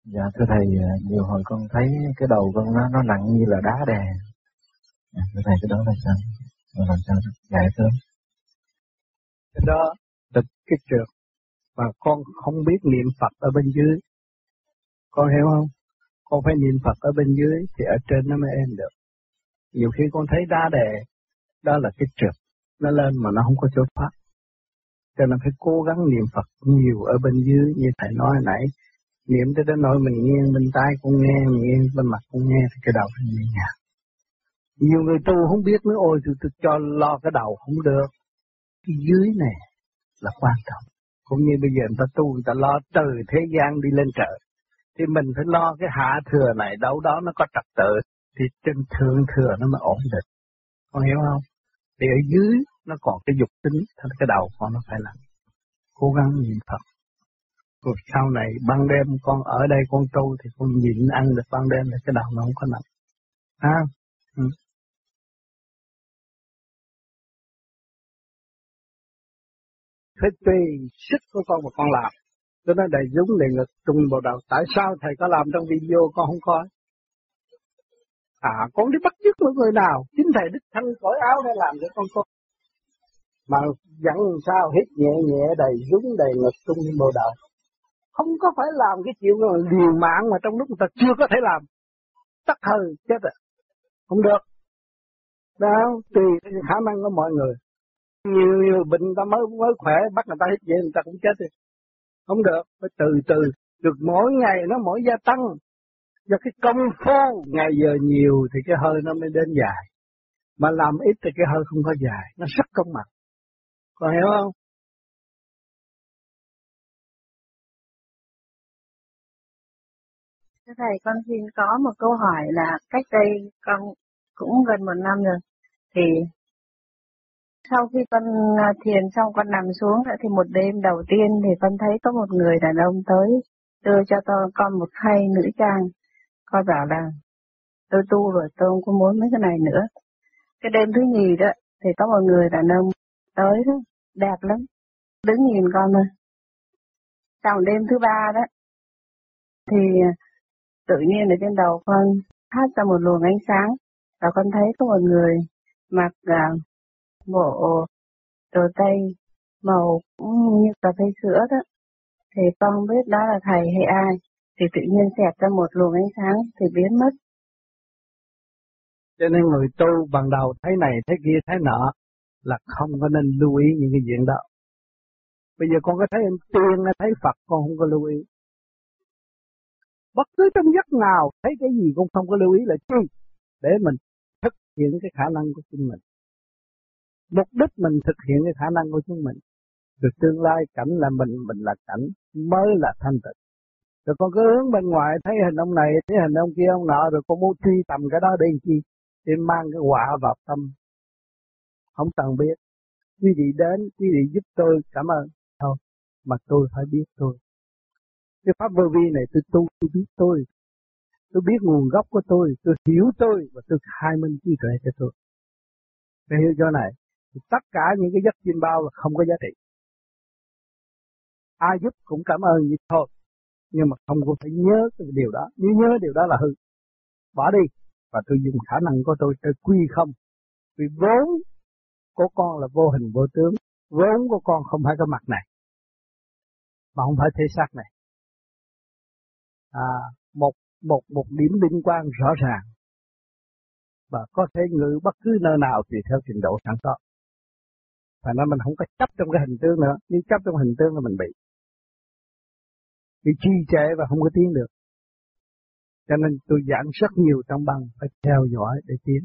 Dạ thưa thầy, nhiều hồi con thấy cái đầu con nó nặng như là đá đè. Thưa thầy cái đó là sao? Làm sao giải sớm? Cái đó là cái trượt mà con không biết niệm Phật ở bên dưới. Con hiểu không? Con phải niệm Phật ở bên dưới thì ở trên nó mới êm được. Nhiều khi con thấy đá đè, đó là cái trượt. Nó lên mà nó không có chỗ thoát. Cho nên phải cố gắng niệm Phật nhiều ở bên dưới như thầy nói hồi nãy. Niệm tới đến nỗi mình nghiêng bên tai con nghe, mình nghiêng bên mặt con nghe thì cái đầu phải nhẹ nhàng. Nhiều người tu không biết nữa, ôi tôi cho lo cái đầu không được. Cái dưới này là quan trọng. Cũng như bây giờ người ta tu, người ta lo từ thế gian đi lên trời. Thì mình phải lo cái hạ thừa này, đâu đó nó có trật tự. Thì trên thượng thừa nó mới ổn định. Con hiểu không? Thì ở dưới nó còn cái dục tính, thành cái đầu con nó phải làm. Cố gắng niệm Phật. Rồi sau này ban đêm con ở đây con tu thì con nhịn ăn được ban đêm thì cái đầu nó không có nặng. Phải tùy sức của con mà con làm. Cho nên đầy dũng đầy ngực trung bộ đầu. Tại sao thầy có làm trong video con không coi? Con đi bắt chước với người nào? Chính thầy đích thân cởi áo để làm cho con coi. Mà dặn sao hít nhẹ nhẹ đầy dũng đầy ngực trung bộ đầu. Không có phải làm cái chuyện liều mạng mà trong lúc người ta chưa có thể làm. Tắc hơi chết rồi. Không được. Đó, tùy khả năng của mọi người. Nhiều bệnh người ta mới khỏe, bắt người ta hít vậy người ta cũng chết rồi. Không được, phải từ từ, được mỗi ngày nó mỗi gia tăng. Do cái công phu ngày giờ nhiều thì cái hơi nó mới đến dài. Mà làm ít thì cái hơi không có dài, nó sắc công mặt. Còn hiểu không? Thưa thầy, con xin có một câu hỏi là cách đây con cũng gần 1 năm rồi. Thì sau khi con thiền xong con nằm xuống thì một đêm đầu tiên thì con thấy có một người đàn ông tới đưa cho con một khay nữ trang. Con bảo là tôi tu rồi, tôi không có muốn mấy cái này nữa. Cái đêm thứ nhì đó thì có một người đàn ông tới đó, đẹp lắm, đứng nhìn con thôi. Sau đêm thứ 3 đó thì tự nhiên ở trên đầu con phát ra một luồng ánh sáng và con thấy có một người mặc bộ đồ tây màu cũng như cà phê sữa đó. Thì con không biết đó là thầy hay ai. Thì tự nhiên xẹt ra một luồng ánh sáng thì biến mất. Cho nên người tu ban đầu thấy này, thấy kia, thấy nọ là không có nên lưu ý những cái chuyện đó. Bây giờ con có thấy anh tiên, thấy Phật con không có lưu ý. Bất cứ trong giấc nào thấy cái gì cũng không có lưu ý là chi? Để mình thực hiện cái khả năng của chính mình. Mục đích mình thực hiện cái khả năng của chúng mình. Từ tương lai cảnh là mình là cảnh mới là thanh tịnh. Rồi con cứ hướng bên ngoài thấy hình ông này, thấy hình ông kia, ông nọ, rồi con muốn truy tầm cái đó để làm chi? Để mang cái họa vào tâm. Không cần biết. Quý vị đến, quý vị giúp tôi, cảm ơn. Thôi, mà tôi phải biết tôi. Cái pháp vô vi này tôi tu, tôi biết tôi. Tôi biết nguồn gốc của tôi hiểu tôi và tôi khai minh trí tuệ cho tôi. Để hiểu chỗ này, thì tất cả những cái giấc chim bao là không có giá trị. Ai giúp cũng cảm ơn vậy thôi. Nhưng mà không có phải nhớ cái điều đó. Nếu nhớ điều đó là hư. Bỏ đi. Và tôi dùng khả năng của tôi quy không. Vì vốn của con là vô hình vô tướng. Vốn của con không phải cái mặt này. Mà không phải thể xác này. Một điểm liên quan rõ ràng. Và có thể ngự bất cứ nơi nào tùy theo trình độ sẵn có. Thành ra mình không có chấp trong cái hình tướng nữa. Nếu chấp trong hình tướng là mình bị trì trệ và không có tiến được. Cho nên tôi giảng rất nhiều trong băng, phải theo dõi để tiến.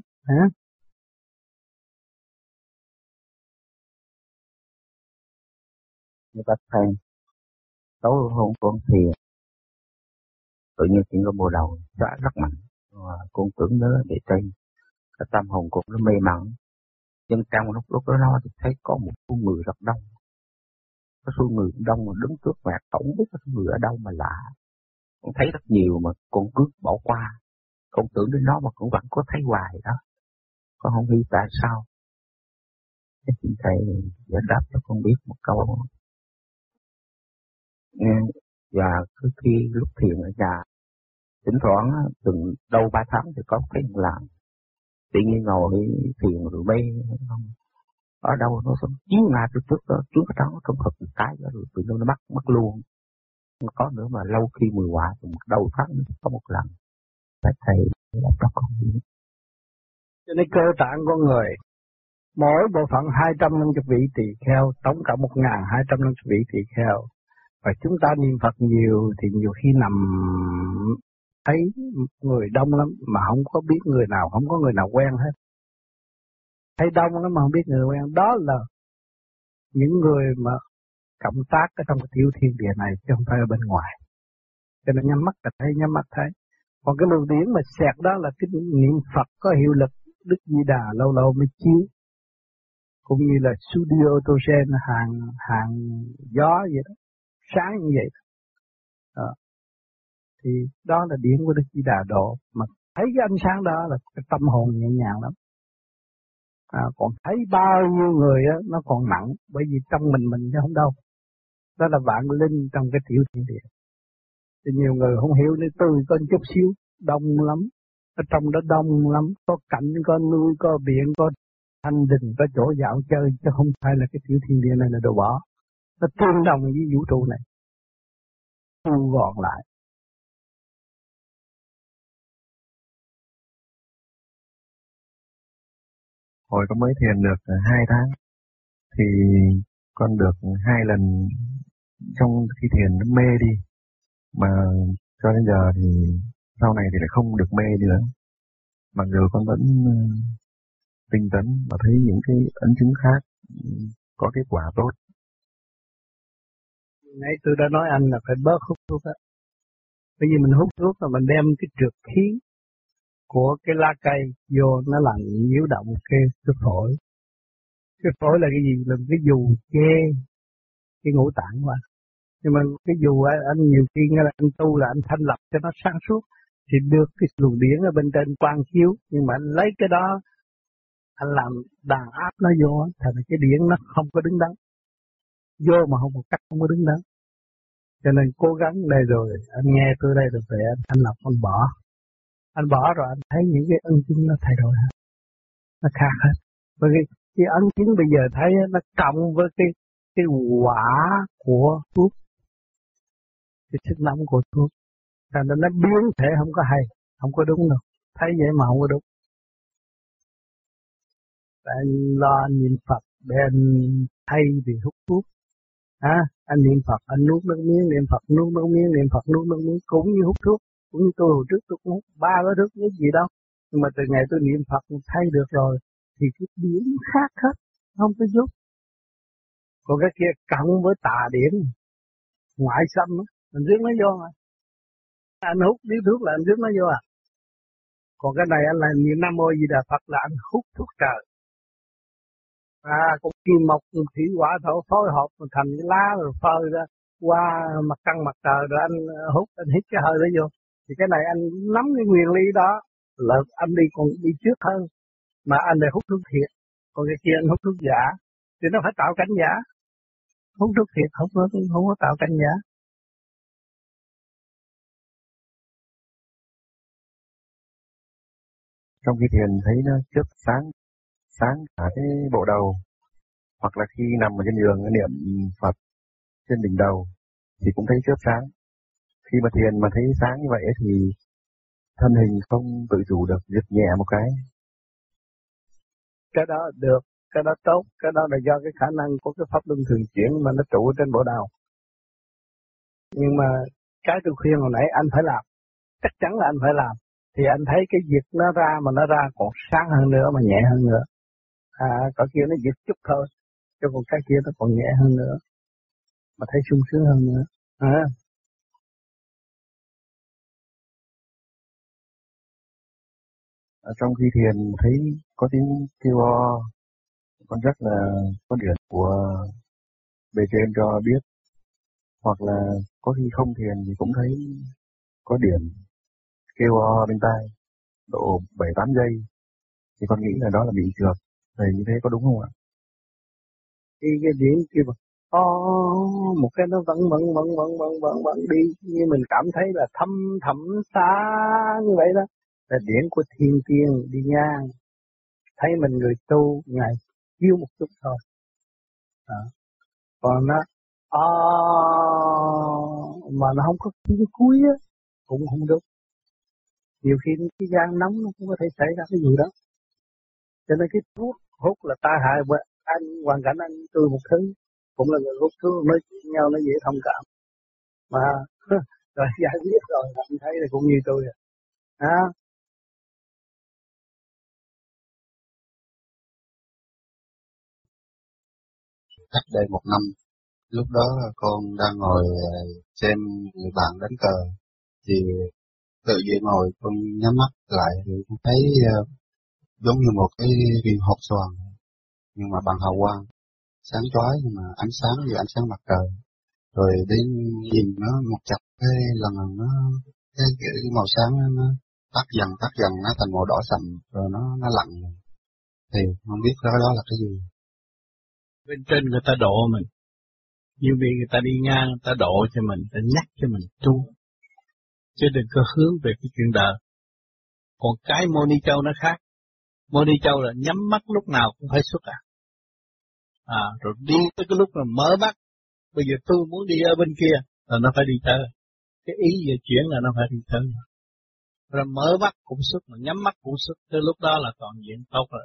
Như bác thầy, tối hôm con thiền, tự nhiên chuyện có bộ đầu xóa rất mạnh. Con tưởng nhớ để trên cái tâm hồn con nó mê mẩn. Nhưng trong lúc đó thì thấy có một số người rất đông. Có số người đông mà đứng trước mặt, không biết có số người ở đâu mà lạ. Con thấy rất nhiều mà con cứ bỏ qua. Con tưởng đến nó mà con vẫn có thấy hoài đó. Con không biết tại sao. Thế xin thầy giải đáp cho con biết một câu. Và cứ khi lúc thiền ở nhà thỉnh thoảng từng đâu 3 tháng thì có cái làm. Tự nhiên ngồi thiền rồi mê không. Ở đâu nó sống chiếu ngay trước cái trắng trong Phật một cái rồi tự nhiên nó mất luôn. Không có nữa mà lâu khi 10 quả thì một đầu tháng có một lần. Phải thầy là cho con biết. Cho nên cơ tạng con người, mỗi bộ phận 250 vị tỳ kheo, tổng cộng 1250 vị tỳ kheo. Và chúng ta niệm Phật nhiều thì nhiều khi nằm thấy người đông lắm mà không có biết người nào, không có người nào quen hết. Thấy đông lắm mà không biết người quen. Đó là những người mà cộng tác ở trong cái tiểu thiên địa này chứ không phải ở bên ngoài. Cho nên nhắm mắt là thấy, nhắm mắt thấy. Còn cái luồng điển mà xẹt đó là cái niệm Phật có hiệu lực. Đức Di Đà lâu lâu mới chiếu. Cũng như là studio Tosen hàng gió vậy đó. Sáng như vậy đó. Thì đó là điển của Đức Di Đà độ. Mà thấy cái ánh sáng đó là cái tâm hồn nhẹ nhàng lắm. Còn thấy bao nhiêu người á, nó còn nặng. Bởi vì trong mình chứ không đâu. Đó là vạn linh trong cái tiểu thiên địa. Thì nhiều người không hiểu nên tôi có chút xíu. Đông lắm. Ở trong đó đông lắm. Có cảnh, có núi, có biển, có thanh đình, có chỗ dạo chơi. Chứ không phải là cái tiểu thiên địa này là đồ bỏ. Nó tương đồng với vũ trụ này. Thu gọn lại. Hồi con mới thiền được 2 tháng thì con được 2 lần trong khi thiền nó mê đi, mà cho đến giờ thì sau này thì lại không được mê nữa, mặc dù con vẫn tinh tấn và thấy những cái ấn chứng khác có kết quả tốt. Nãy tôi đã nói anh là phải bớt hút thuốc á. Bởi vì mình hút thuốc là mình đem cái trượt khí của cái lá cây vô, nó làm nhiễu động cái phổi. Cái phổi là cái gì? Là cái dù che cái ngũ tạng mà. Nhưng mà cái dù anh nhiều khi nghe là anh tu là anh thanh lập cho nó sáng suốt thì được cái luồng điển ở bên trên quang chiếu, nhưng mà anh lấy cái đó anh làm đàn áp nó vô, thành cái điển nó không có đứng đắn. Vô mà không có cách, không có đứng đắn. Cho nên cố gắng đây rồi, anh nghe tôi đây rồi về anh thanh lập, anh bỏ. Anh bỏ rồi anh thấy những cái ân chứng nó thay đổi hết. Nó khác hết. Bởi vì cái ân chứng bây giờ thấy nó cộng với cái quả của thuốc. Cái sức nóng của thuốc. Thành ra nó biến thể không có hay, không có đúng đâu. Thấy vậy mà không có đúng. Tại anh lo anh niệm Phật để anh thay vì hút thuốc. Anh niệm Phật, anh nuốt nước miếng, niệm Phật nuốt nước miếng, niệm Phật nuốt nước miếng, cũng như hút thuốc. Cũng như tôi hồi trước tôi cũng hút 3 gói thuốc cái gì đâu. Nhưng mà từ ngày tôi niệm Phật thay được rồi thì cái điển khác hết, không có giúp. Còn cái kia cộng với tà điển ngoại xâm á, mình rước nó vô mà. Anh hút điếu thuốc là anh rước nó vô à. Còn cái này anh là niệm Nam Mô Di Đà Phật là anh hút thuốc trời. Con kim mộc thủy hỏa thổ phối hợp thành cái lá rồi phơi ra qua mặt trăng mặt trời rồi anh hút, anh hít cái hơi đó vô. Thì cái này anh nắm cái nguyên lý đó là anh đi còn đi trước hơn, mà anh lại hút thuốc thiệt. Còn cái kia anh hút thuốc giả thì nó phải tạo cảnh giả. Hút thuốc thiệt không có tạo cảnh giả. Trong khi thiền thấy nó chớp sáng cả cái bộ đầu, hoặc là khi nằm ở trên giường niệm Phật trên đỉnh đầu thì cũng thấy chớp sáng. Khi mà thiền mà thấy sáng như vậy thì thân hình không tự chủ được, giật nhẹ một cái. Cái đó được, cái đó tốt, cái đó là do cái khả năng của cái pháp luân thường chuyển mà nó trụ trên bộ đầu. Nhưng mà cái tôi khuyên hồi nãy anh phải làm, chắc chắn là anh phải làm. Thì anh thấy cái việc nó ra mà nó ra còn sáng hơn nữa mà nhẹ hơn nữa. Cái kia nó giật chút thôi, chứ còn cái kia nó còn nhẹ hơn nữa, mà thấy sung sướng hơn nữa. Trong khi thiền thấy có tiếng kêu o, con rất là có điển của bề trên cho biết, hoặc là có khi không thiền thì cũng thấy có điển kêu o bên tai độ 7-8 giây, thì con nghĩ là đó là bị trượt. Thì như thế có đúng không ạ? Cái điển kia một cái nó vẫn đi, như mình cảm thấy là thâm thẳm xa như vậy đó, là điển của thiên tiên đi ngang, thấy mình người tu ngài chiếu một chút thôi. Còn nó mà nó không có cái cuối á cũng không được. Nhiều khi cái gian nóng nó cũng có thể xảy ra cái gì đó. Cho nên cái thuốc hút là tai hại. Anh hoàn cảnh anh tôi một thứ cũng là người hút thuốc, nói chuyện nhau nó dễ thông cảm mà rồi giải quyết rồi anh thấy là cũng như tôi à. Cách đây 1 năm, lúc đó con đang ngồi xem người bạn đánh cờ, thì tự nhiên ngồi con nhắm mắt lại thì con thấy giống như một cái viên hộp xoàn, nhưng mà bằng hào quang sáng chói, nhưng mà ánh sáng như ánh sáng mặt trời. Rồi đến nhìn nó một chập cái lần nó cái màu sáng nó tắt dần nó thành màu đỏ sậm, rồi nó lặng. Thì không biết đó là cái gì. Bên trên người ta độ mình, như vì người ta đi ngang, người ta độ cho mình, người ta nhắc cho mình tu, chứ đừng có hướng về cái chuyện đời. Còn cái Mô Ni Châu nó khác. Mô Ni Châu là nhắm mắt lúc nào cũng phải xuất rồi đi tới cái lúc mà mở mắt, bây giờ tôi muốn đi ở bên kia là nó phải đi tới. Cái ý về chuyển là nó phải đi tới. Rồi mở mắt cũng xuất, mà nhắm mắt cũng xuất, tới lúc đó là toàn diện tốt rồi.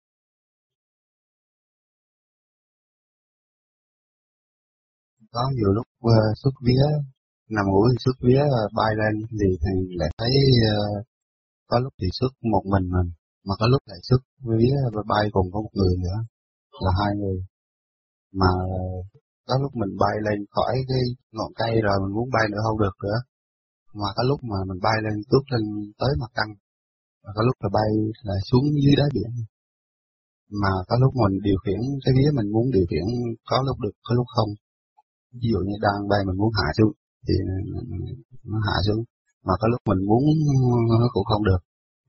Có nhiều lúc xuất vía, nằm ngủ xuất vía bay lên thì lại thấy có lúc thì xuất một mình, mà có lúc lại xuất vía bay cùng có một người nữa, là 2 người. Mà có lúc mình bay lên khỏi cái ngọn cây rồi mình muốn bay nữa không được nữa, mà có lúc mà mình bay lên tuốt lên tới mặt trăng, và có lúc là bay lại xuống dưới đáy biển. Mà có lúc mình điều khiển cái vía mình muốn điều khiển, có lúc được có lúc không. Ví dụ như đang bay mình muốn hạ xuống thì nó hạ xuống, mà có lúc mình muốn nó cũng không được.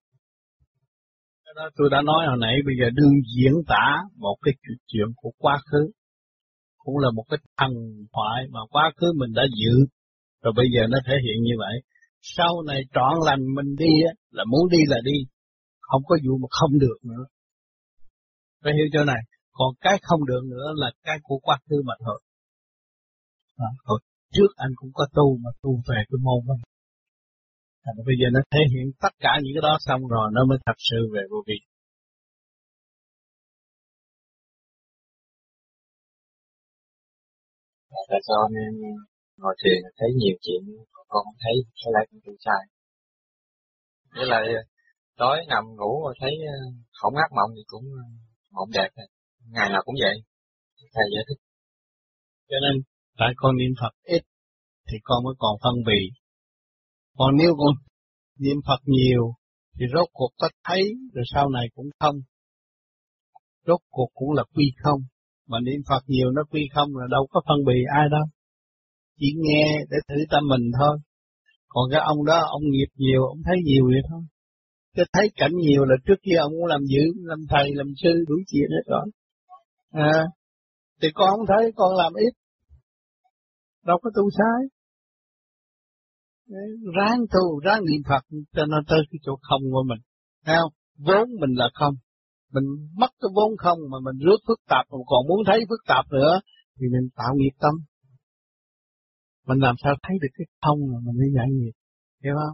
Đó, tôi đã nói hồi nãy, bây giờ đương diễn tả một cái chuyện của quá khứ, cũng là một cái thần thoại mà quá khứ mình đã dự, rồi bây giờ nó thể hiện như vậy. Sau này trọn lành mình đi là muốn đi là đi, không có vụ mà không được nữa. Phải hiểu chỗ này. Còn cái không được nữa là cái của quá khứ mà thôi. Hồi trước anh cũng có tu mà tu về cái môn đó. Bây giờ nó thể hiện tất cả những cái đó xong rồi nó mới thật sự về vô vi. Tại sao anh em ngồi thiền thấy nhiều chuyện con không thấy, hay lại con sai? Với lại tối nằm ngủ rồi thấy không ác mộng thì cũng mộng đẹp này. Ngày nào cũng vậy. Thầy giải thích. Cho nên tại con niệm Phật ít thì con mới còn phân bì. Còn nếu con niệm Phật nhiều thì rốt cuộc có thấy rồi sau này cũng không. Rốt cuộc cũng là quy không. Mà niệm Phật nhiều nó quy không là đâu có phân bì ai đâu. Chỉ nghe để thử tâm mình thôi. Còn cái ông đó ông nghiệp nhiều, ông thấy nhiều vậy thôi. Cái thấy cảnh nhiều là trước kia ông cũng làm dữ, làm thầy, làm sư, đủ chuyện hết rồi. Thì con không thấy, con làm ít. Đâu có tu sai. Ráng tu, ráng niệm Phật cho nó tới cái chỗ không của mình. Thấy không? Vốn mình là không. Mình mất cái vốn không mà mình rước phức tạp, mà còn muốn thấy phức tạp nữa thì mình tạo nghiệp tâm. Mình làm sao thấy được cái không mà mình mới giải nghiệp. Hiểu không?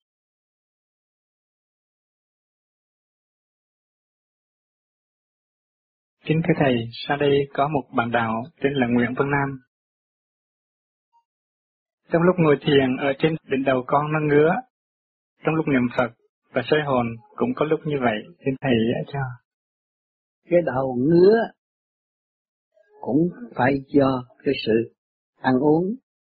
Kính thưa Thầy, sau đây có một bạn đạo tên là Nguyễn Văn Nam. Trong lúc ngồi thiền ở trên đỉnh đầu con nó ngứa, trong lúc niệm Phật và soi hồn cũng có lúc như vậy, xin Thầy giải cho. Cái đầu ngứa cũng phải do cái sự ăn uống,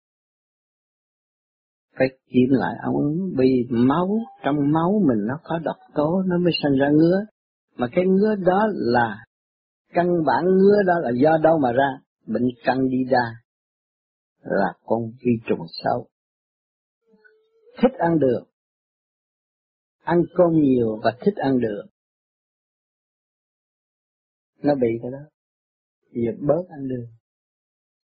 phải kiểm lại ăn uống, vì máu, trong máu mình nó có độc tố nó mới sinh ra ngứa. Mà cái ngứa đó là căn bản, ngứa đó là do đâu mà ra? Bệnh candida là con vi trùng sâu, thích ăn đường, ăn cơm nhiều và thích ăn đường, nó bị cái đó. Giờ bớt ăn đường,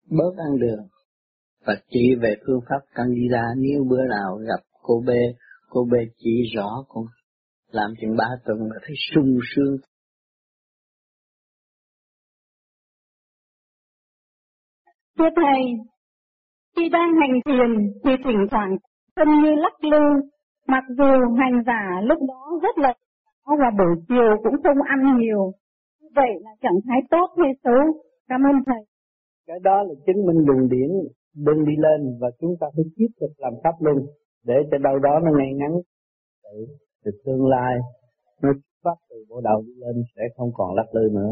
bớt ăn đường và chỉ về phương pháp Candida. Nếu bữa nào gặp cô B chỉ rõ con làm chừng 3 tuần là thấy sung sướng. Thưa Thầy, khi đang hành thiền thì thỉnh thoảng tâm như lắc lư, mặc dù hành giả lúc đó rất là và buổi chiều cũng không ăn nhiều. Vậy là trạng thái tốt hay xấu? Cảm ơn Thầy. Cái đó là chứng minh luồng điển đừng đi lên và chúng ta phải tiếp tục làm pháp luân để cho đâu đó nó ngay ngắn. Từ tương lai nó phát từ bộ đầu đi lên sẽ không còn lắc lư nữa.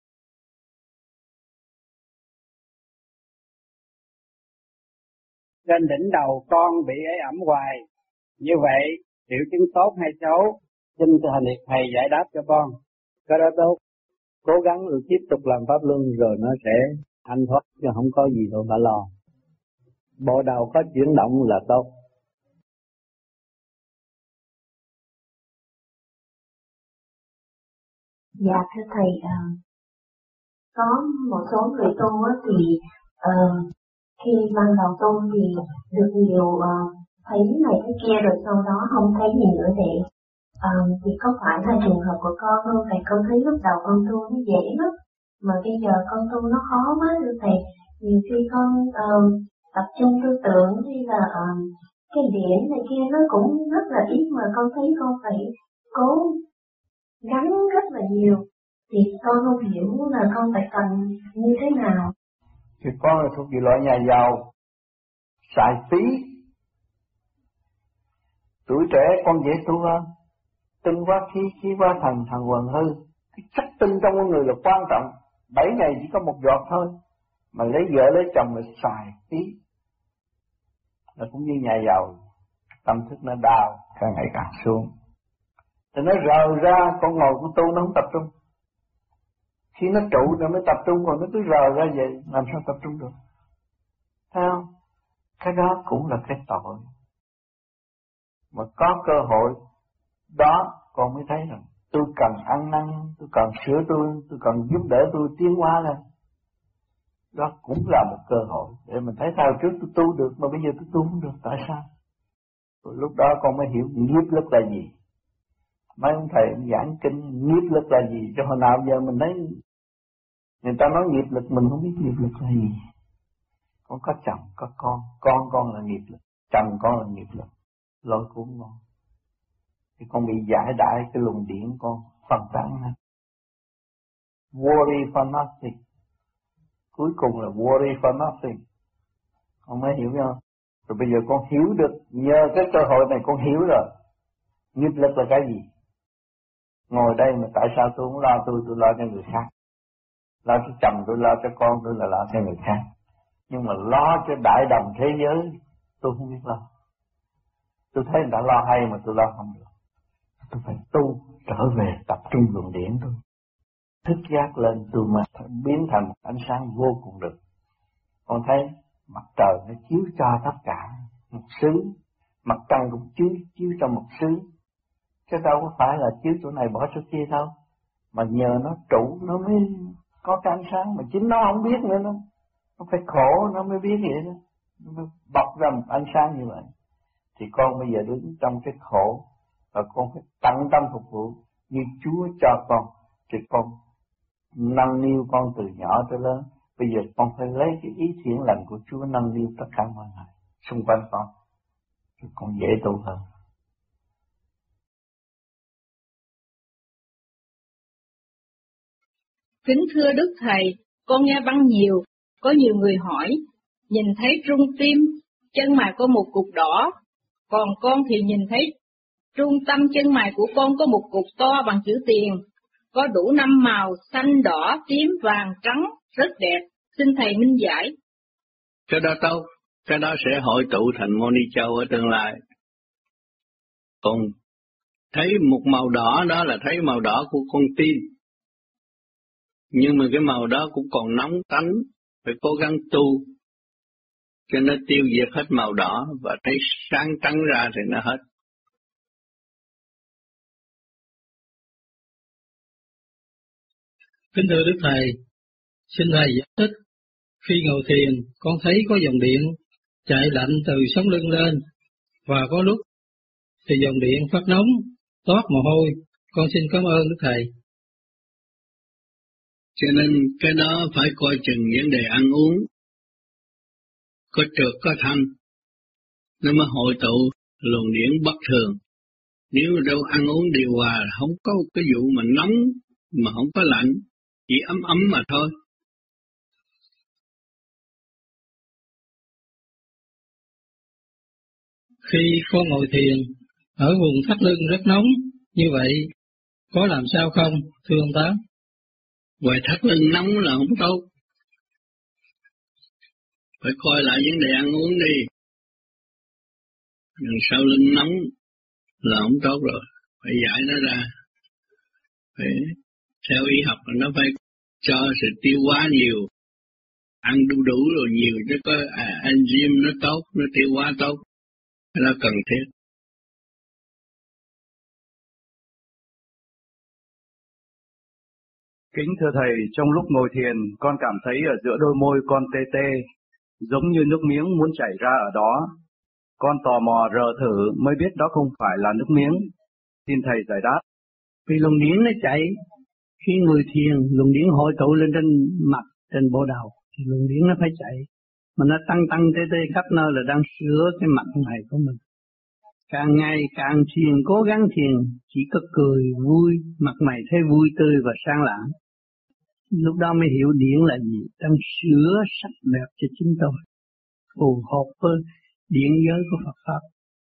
Trên đỉnh đầu con bị ế ẩm hoài, như vậy triệu chứng tốt hay xấu? Xin thầy giải đáp cho con. Cái đó tốt, cố gắng tiếp tục làm pháp luân rồi nó sẽ thanh thoát, chứ không có gì đâu phải lo. Bộ đầu có chuyển động là tốt. Dạ thưa Thầy, có một số người tu thì khi ban đầu tu thì được nhiều thấy này thấy kia rồi sau đó không thấy gì nữa thì có phải là trường hợp của con không Thầy? Con thấy lúc đầu con tu nó dễ lắm, mà bây giờ con tu nó khó quá thưa Thầy. Nhiều khi con tập trung tư tưởng hay là cái điển này kia nó cũng rất là ít, mà con thấy con phải cố gắng rất là nhiều, thì con không hiểu là con phải cần như thế nào. Thì con là thuộc về loại nhà giàu, xài phí. Tuổi trẻ con dễ tu hơn, tinh quá khí quá thần, thần quần hư. Cái chất tinh trong con người là quan trọng. 7 ngày chỉ có một giọt thôi, mà lấy vợ lấy chồng là xài phí. Là cũng như nhà giàu, tâm thức nó đào, càng ngày càng xuống. Thì nó rời ra, con ngồi con tu nó không tập trung. Khi nó trụ nó mới tập trung, còn nó cứ rời ra vậy, làm sao tập trung được? Thấy không? Cái đó cũng là cái tội. Mà có cơ hội đó con mới thấy rằng tôi cần ăn năn, tôi cần sửa tôi cần giúp đỡ tôi tiến hóa lên. Đó cũng là một cơ hội để mình thấy sao trước tôi tu được mà bây giờ tôi tu không được, tại sao? Rồi lúc đó con mới hiểu nghiệp lực là gì. Mấy ông thầy giảng kinh nghiệp lực là gì, cho hồi nào giờ mình thấy người ta nói nghiệp lực mình không biết nghiệp lực là gì. Con có chồng, có con là nghiệp lực, chồng con là nghiệp lực, lỗi của con. Thì con bị giải đại cái luồng điển con phân tán hết. Worry for nothing. Cuối cùng là worry for nothing. Con mới hiểu không? Rồi bây giờ con hiểu được, nhờ cái cơ hội này con hiểu rồi. Nghiệp lực là cái gì? Ngồi đây mà tại sao tôi không lo tôi lo cho người khác. Lo cho chồng tôi, lo cho con tôi là lo cho người khác. Nhưng mà lo cho đại đồng thế giới tôi không biết lo. Tôi thấy người ta lo hay mà tôi lo không được. Tôi phải tu trở về tập trung luồng điển thôi. Thức giác lên tôi mà biến thành một ánh sáng vô cùng được. Con thấy mặt trời nó chiếu cho tất cả một xứ, mặt trăng cũng chiếu cho một xứ. Chứ đâu có phải là chiếu chỗ này bỏ chỗ kia đâu. Mà nhờ nó trụ nó mới có cái ánh sáng, mà chính nó không biết nữa đó. Nó phải khổ nó mới biết vậy đó. Nó mới bọc ra một ánh sáng như vậy. Thì con bây giờ đứng trong cái khổ, và con phải tận tâm phục vụ như Chúa cho con. Thì con nâng niu con từ nhỏ tới lớn. Bây giờ con phải lấy cái ý thiện lành của Chúa nâng niu tất cả mọi người xung quanh con. Thì con dễ tu hơn. Kính thưa Đức Thầy, con nghe băng nhiều, có nhiều người hỏi, nhìn thấy trung tim, chân mày có một cục đỏ, còn con thì nhìn thấy trung tâm chân mày của con có một cục to bằng chữ tiền, có đủ 5 màu, xanh, đỏ, tím, vàng, trắng, rất đẹp. Xin Thầy minh giải. Cái đó tốt, cái đó sẽ hội tụ thành Moni Châu ở tương lai. Còn thấy một màu đỏ đó là thấy màu đỏ của con tim. Nhưng mà cái màu đó cũng còn nóng tánh, phải cố gắng tu cho nó tiêu diệt hết màu đỏ và thấy sáng trắng ra thì nó hết. Kính thưa Đức Thầy, xin Thầy giải thích Khi ngồi thiền, con thấy có dòng điện chạy lạnh từ sống lưng lên, và có lúc thì dòng điện phát nóng, toát mồ hôi. Con xin cảm ơn Đức Thầy. Cho nên cái đó phải coi chừng vấn đề ăn uống, có trượt có thanh, nó mới hội tụ luồng điển bất thường. Nếu đâu ăn uống điều hòa là không có cái vụ mà nóng mà không có lạnh, chỉ ấm ấm mà thôi. Khi con ngồi thiền, ở vùng thắt lưng rất nóng, như vậy có làm sao không, thưa ông Tám? Ngoài thắt lưng nóng là không tốt. Phải coi lại vấn đề ăn uống đi. Đằng sau lưng nóng là không tốt rồi. Phải giải nó ra. Phải theo y học là nó phải cho sự tiêu hóa nhiều. Ăn đủ rồi nhiều chứ có enzyme nó tốt, nó tiêu hóa tốt. Nó cần thiết. Kính thưa Thầy, trong lúc ngồi thiền, con cảm thấy ở giữa đôi môi con tê tê, giống như nước miếng muốn chảy ra ở đó. Con tò mò rờ thử mới biết đó không phải là nước miếng. Xin Thầy giải đáp. Vì luồng điển nó chạy, khi người thiền, luồng điển hội tụ lên trên mặt, trên bộ đầu, thì luồng điển nó phải chạy. Mà nó tăng tê tê khắp nơi là đang sửa cái mặt này của mình. Càng ngày càng thiền, cố gắng thiền, chỉ có cười, vui, mặt mày thấy vui tươi và sáng lạng. Lúc đó mới hiểu điển là gì, đang sửa sắc đẹp cho chính tôi, phù hợp với điển giới của Phật Pháp.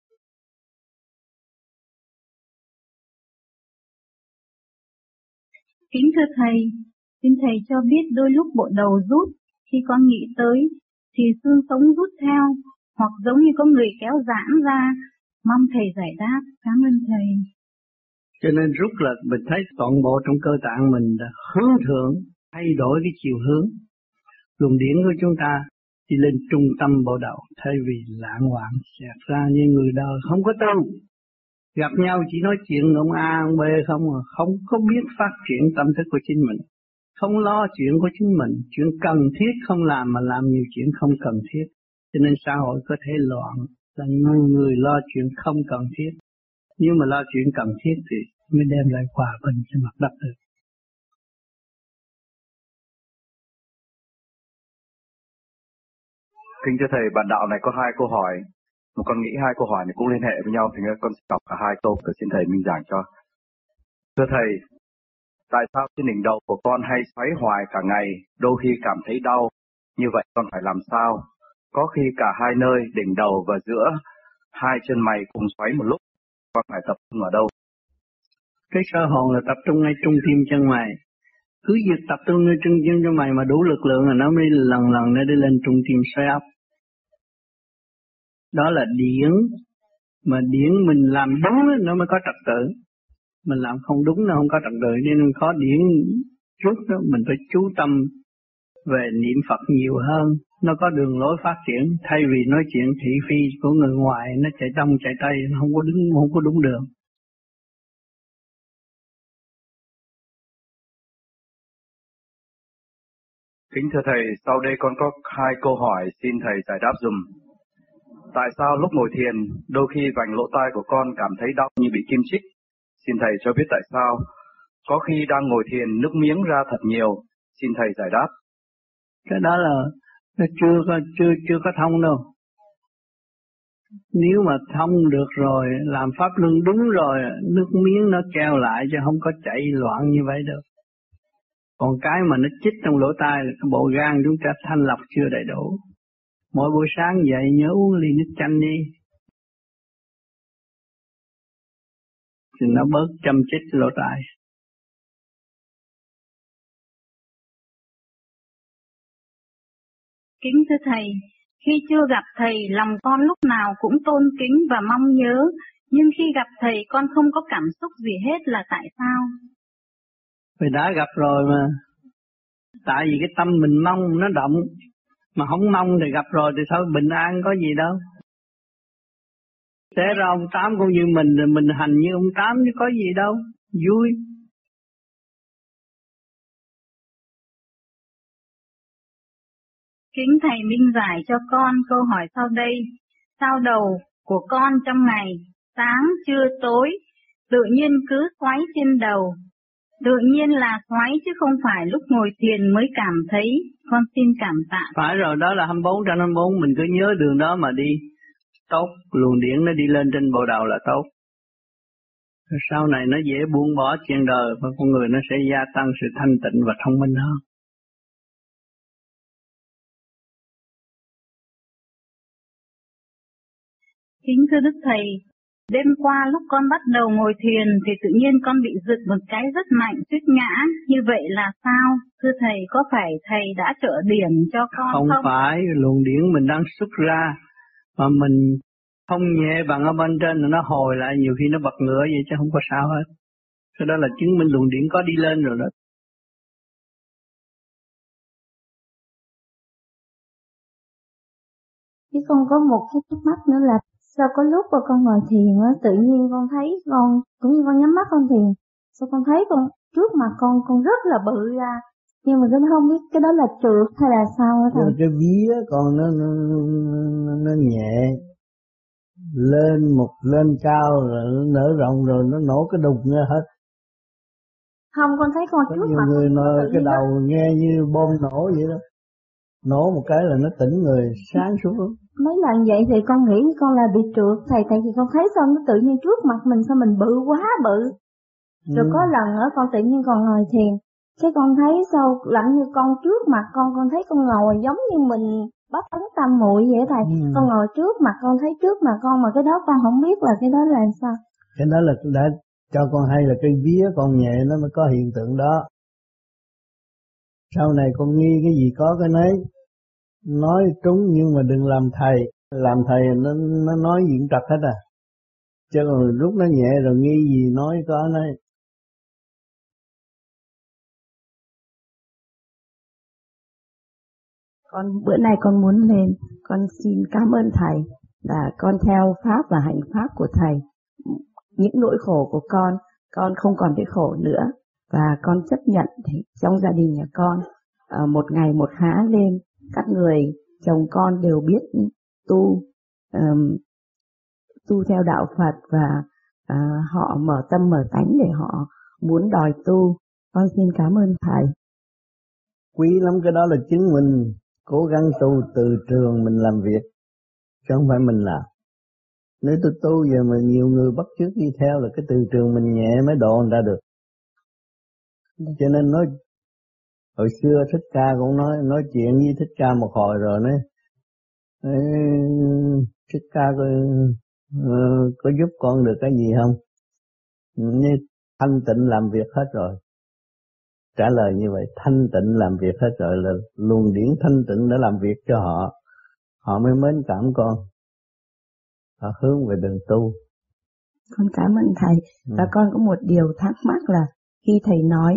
Kính thưa Thầy, xin Thầy cho biết đôi lúc bộ đầu rút, khi con nghĩ tới, thì xương sống rút theo, hoặc giống như có người kéo giãn ra. Mong Thầy giải đáp, cảm ơn Thầy. Cho nên rút là mình thấy toàn bộ trong cơ tạng mình đã hướng thượng, thay đổi cái chiều hướng. Luồng điển của chúng ta đi lên trung tâm bộ đầu, thay vì lạng hoạn xẹt ra như người đời không có tu. Gặp nhau chỉ nói chuyện ông A, ông B không à, không có biết phát triển tâm thức của chính mình. Không lo chuyện của chính mình, chuyện cần thiết không làm mà làm nhiều chuyện không cần thiết. Cho nên xã hội có thể loạn, là người lo chuyện không cần thiết. Nhưng mà lo chuyện cần thiết thì mới đem lại hòa bình trên mặt đất được. Kính thưa Thầy, bản đạo này có 2 câu hỏi. Mà con nghĩ 2 câu hỏi này cũng liên hệ với nhau, thì con sẽ đọc cả 2 câu để xin Thầy minh giảng cho. Thưa Thầy, tại sao trên đỉnh đầu của con hay xoáy hoài cả ngày, đôi khi cảm thấy đau? Như vậy con phải làm sao? Có khi cả 2 nơi, đỉnh đầu và giữa 2 chân mày cùng xoáy một lúc, con phải tập trung ở đâu? Cái sơ hồn là tập trung ngay trung tim chân mày. Cứ việc tập trung ngay trung tim chân mày mà đủ lực lượng là nó mới lần nó đi lên trung tim xoáy ốc. Đó là điển, mà điển mình làm đúng nó mới có trật tự. Mình làm không đúng nó không có trật tự, nên có điển rút đó, mình phải chú tâm về niệm Phật nhiều hơn. Nó có đường lối phát triển, thay vì nói chuyện thị phi của người ngoài, nó chạy đông chạy tây, nó không có đúng đường. Kính thưa Thầy, sau đây con có 2 câu hỏi xin Thầy giải đáp dùm. Tại sao lúc ngồi thiền, đôi khi vành lỗ tai của con cảm thấy đau như bị kim chích? Xin Thầy cho biết tại sao. Có khi đang ngồi thiền nước miếng ra thật nhiều, xin Thầy giải đáp. Cái đó là nó chưa có thông đâu. Nếu mà thông được rồi, làm pháp luân đúng rồi, nước miếng nó keo lại chứ không có chảy loạn như vậy được. Còn cái mà nó chích trong lỗ tai là cái bộ gan chúng ta thanh lọc chưa đầy đủ. Mỗi buổi sáng dậy nhớ uống ly nước chanh đi, thì nó bớt châm chích lỗ tai. Kính thưa Thầy, khi chưa gặp Thầy, lòng con lúc nào cũng tôn kính và mong nhớ, nhưng khi gặp Thầy con không có cảm xúc gì hết, là tại sao? Vì đã gặp rồi mà. Tại vì cái tâm mình mong nó động, mà không mong thì gặp rồi thì thôi bình an có gì đâu. Thế ra ông Tám cũng như mình hành như ông Tám chứ có gì đâu, vui. Kính Thầy minh giải cho con câu hỏi sau đây. Sao đầu của con trong ngày, sáng, trưa, tối, tự nhiên cứ xoáy trên đầu. Tự nhiên là xoáy chứ không phải lúc ngồi thiền mới cảm thấy. Con xin cảm tạ. Phải rồi, đó là 24/24, mình cứ nhớ đường đó mà đi. Tốt, luồng điển nó đi lên trên bộ đầu là tốt. Sau này nó dễ buông bỏ chuyện đời và con người nó sẽ gia tăng sự thanh tịnh và thông minh hơn. Kính thưa Đức Thầy, đêm qua lúc con bắt đầu ngồi thiền thì tự nhiên con bị giật một cái rất mạnh, suýt ngã. Như vậy là sao? Thưa Thầy, có phải Thầy đã trợ điểm cho con không? Không phải, luồng điển mình đang xuất ra mà mình không nhẹ bằng ở bên trên nó hồi lại, nhiều khi nó bật ngửa vậy chứ không có sao hết. Cái đó là chứng minh luồng điển có đi lên rồi đó. Chứ con có một cái thắc mắc nữa là sao có lúc mà con ngồi thiền á, tự nhiên con thấy con cũng như con nhắm mắt con thiền, sao con thấy con trước mặt con rất là bự ra, nhưng mà con không biết cái đó là trượt hay là sao đó Thầy. Cái vía con nó nhẹ lên cao rồi nó nở rộng rồi nó nổ cái đục nghe hết. Không, con thấy con có trước nhiều mặt người nói cái đầu đó. nghe như bom nổ vậy đó, nổ một cái là nó tỉnh người sáng suốt lắm. Mấy lần vậy thì con nghĩ con là bị trượt Thầy, tại vì con thấy sao nó tự nhiên trước mặt mình, sao mình bự quá bự. Rồi có lần ở con tự nhiên còn ngồi thiền, cái con thấy sao lạnh như con trước mặt con thấy con ngồi giống như mình bắt ấn tam muội vậy Thầy. Con ngồi trước mặt con thấy trước mặt con, mà cái đó con không biết là cái đó là sao. Cái đó là đã cho con hay là cái vía con nhẹ nó mới có hiện tượng đó. Sau này con nghi cái gì có cái nấy, nói trúng nhưng mà đừng làm thầy nó nói diễn trật hết à. Chứ còn lúc nó nhẹ rồi nghi gì nói có nấy. Bữa nay con muốn lên, con xin cảm ơn Thầy là con theo pháp và hành pháp của Thầy. Những nỗi khổ của con không còn thấy khổ nữa, và con chấp nhận thì trong gia đình nhà con một ngày một há lên, các người chồng con đều biết tu theo đạo Phật, và họ mở tâm mở tánh để họ muốn đòi tu. Con xin cảm ơn Thầy. Quý lắm, cái đó là chứng mình cố gắng tu từ trường mình làm việc, chứ không phải mình làm. Nếu tôi tu giờ mà nhiều người bắt chước đi theo là cái từ trường mình nhẹ mới độ người ta được. Cho nên nói hồi xưa Thích Ca cũng nói chuyện với Thích Ca một hồi rồi nói Thích Ca có giúp con được cái gì không? Như thanh tịnh làm việc hết rồi. Trả lời như vậy, thanh tịnh làm việc hết rồi, là luồng điển thanh tịnh đã làm việc cho họ mới mến cảm con, họ hướng về đường tu. Con cảm ơn Thầy. Và con có một điều thắc mắc là khi Thầy nói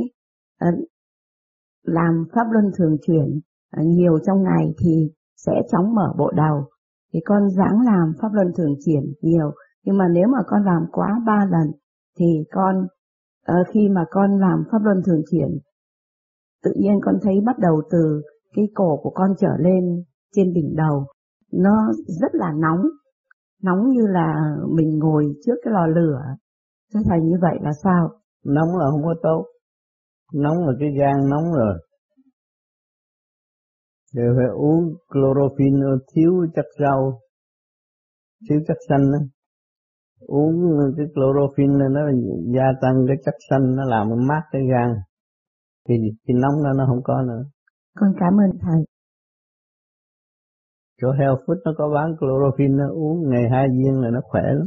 làm pháp luân thường chuyển nhiều trong ngày thì sẽ chóng mở bộ đầu, thì con ráng làm pháp luân thường chuyển nhiều, nhưng mà nếu mà con làm quá 3 lần thì con khi mà con làm pháp luân thường chuyển, tự nhiên con thấy bắt đầu từ cái cổ của con trở lên trên đỉnh đầu nó rất là nóng như là mình ngồi trước cái lò lửa. Thưa Thầy, như vậy là sao? Nóng là không có tốt, nóng là cái gan nóng rồi. Đều phải uống chlorophyll, thiếu chất rau, thiếu chất xanh đó. Uống cái chlorophyll nó gia tăng cái chất xanh, nó làm mát cái gan, thì nóng nó không có nữa. Con cảm ơn Thầy. Chỗ Health Food nó có bán chlorophyll, nó uống ngày 2 viên là nó khỏe lắm.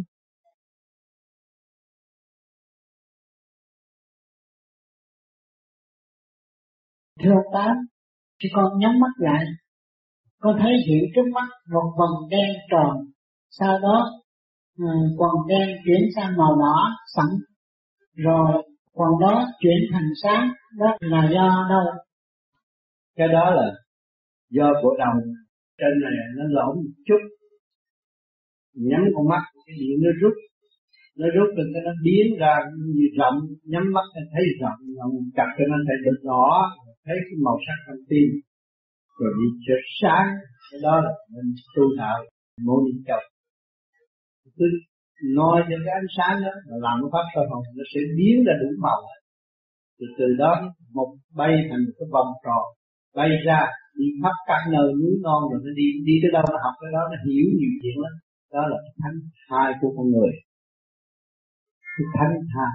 Thưa ông Tám, khi con nhắm mắt lại, con thấy hiện trước mắt một vầng đen tròn, sau đó quầng đen chuyển sang màu đỏ sẫm, rồi quầng đó chuyển thành sáng, đó là do đâu? Cái đó là do bộ đầu trên này nó lỏng một chút, nhắm con mắt cái điện nó rút rồi cái nó biến ra như rộng, nhắm mắt thấy rộng chặt cho nó thấy được rõ, thấy cái màu sắc trong tim, rồi đi cho sáng, cái đó là mình tu đạo mô ni châu. Cứ nói cho cái ánh sáng đó là làm cái pháp soi hồn, nó sẽ biến ra đủ màu. Từ đó một bay thành một cái vòng tròn, bay ra đi khắp các nơi núi non, rồi nó đi tới đâu nó học tới đó, nó hiểu nhiều chuyện lắm. Đó là cái thánh thai của con người, cái thánh thai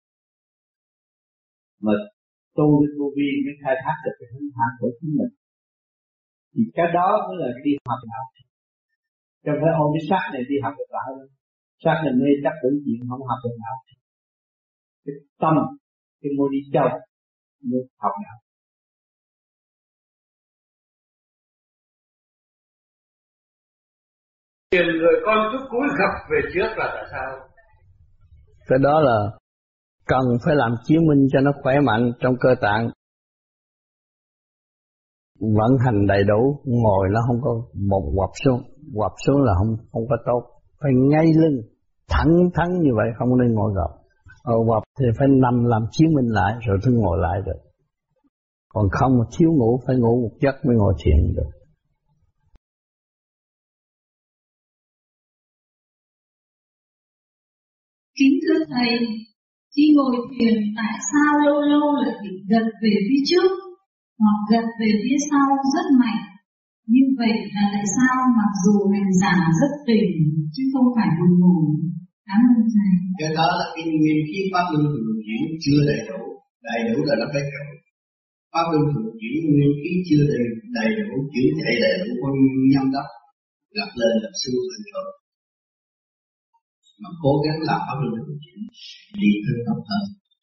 mà tu đến vô vi mới khai thác được cái thánh thai của chính mình. Thì cái đó mới là đi học đạo, không phải ôm cái xác này đi học được đạo. Xác này mê chắc tưởng chuyện không học được đạo. Cái tâm, cái mô đi châu mới học đạo. Tiền người con chút cúi gặp về trước là tại sao? Cái đó là cần phải làm chiếu minh cho nó khỏe mạnh trong cơ tạng, vận hành đầy đủ. Ngồi nó không có một quặp xuống là không có tốt. Phải ngay lưng thẳng thắn như vậy, không nên ngồi gập. Quặp thì phải nằm làm chiếu minh lại rồi mới ngồi lại được. Còn không mà thiếu ngủ, phải ngủ một giấc mới ngồi thiền được. Kính thưa Thầy, khi ngồi thiền tại sao lâu lâu lại bị gật về phía trước hoặc gật về phía sau rất mạnh? Như vậy là tại sao mặc dù hành giả rất tỉnh chứ không phải buồn ngủ? Cảm ơn Thầy. Cái đó là cái nguyên khí pháp luân thường chuyển chưa đầy đủ là nó phải cầu. Pháp luân thường chuyển nguyên khí chưa đầy đủ, chuyển chạy đầy đủ con nhâm đốc gặp lên là siêu thành rồi. Mà cố gắng làm pháp luân thường chuyển đi hơn tốt hơn.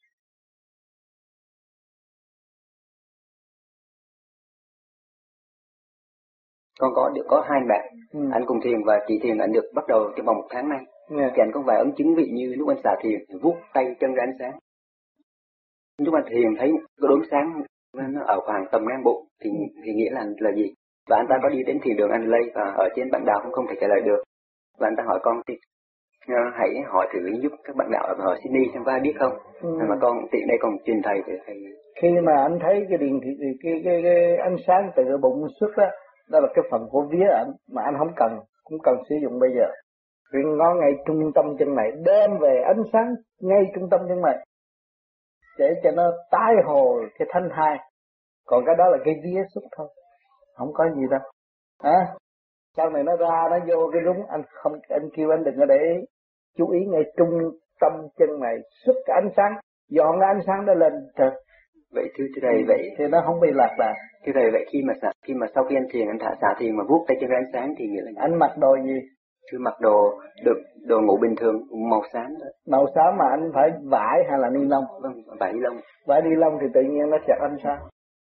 Con có hai bạn, anh cùng thiền và chị thiền anh được bắt đầu trong vòng 1 tháng nay. Thì anh có vài ấn chứng vị như lúc anh xả thiền, vuốt tay chân ra ánh sáng. Lúc anh thiền thấy cái đốm sáng nó ở khoảng tầm ngang bụng thì nghĩa là gì? Và anh ta có đi đến thiền đường anh lây và ở trên bạn đạo cũng không thể trả lời được. Và anh ta hỏi con thì hãy hỏi thử giúp các bạn đạo ở Sydney xem có ai biết không. Mà con tiện đây còn truyền thầy để thầy. Khi mà anh thấy cái điện thì cái ánh sáng từ cái bụng xuất đó là cái phần của vía ảnh mà anh cũng cần sử dụng bây giờ. Vì ngó ngay trung tâm chân mày, đem về ánh sáng ngay trung tâm chân mày để cho nó tái hồi cái thanh thai. Còn cái đó là cái vía xuất thôi, không có gì đâu. Sau này nó ra nó vô cái rúng, anh kêu anh đừng có để ý, chú ý ngay trung tâm chân mày xuất cái ánh sáng, dọn cái ánh sáng đó lên trời. Vậy thưa thầy, vậy thì nó không bị lạc đà. Thưa thầy, vậy khi mà sau khi anh thiền, anh xả thiền mà vuốt tay chân ra ánh sáng thì nghĩa là anh mặc đồ gì? Thưa mặc đồ ngủ bình thường màu xám thôi. Màu xám mà anh phải vải hay là ni lông? Vâng, vải ni lông. Vải ni lông thì tự nhiên nó chặt ánh sáng.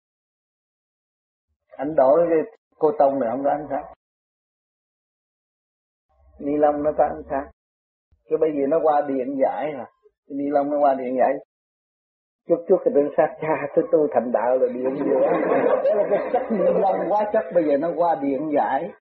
Anh đổi cái cô tông này không có ánh sáng. Ni lông nó có ánh sáng. Cái bây giờ nó qua điện giải rồi. Cái ni lông nó qua điện giải. Chút cái tưởng sát cha tôi thành đạo rồi điện gì đó. Đó là cái chất ni lông quá chất, bây giờ nó qua điện giải.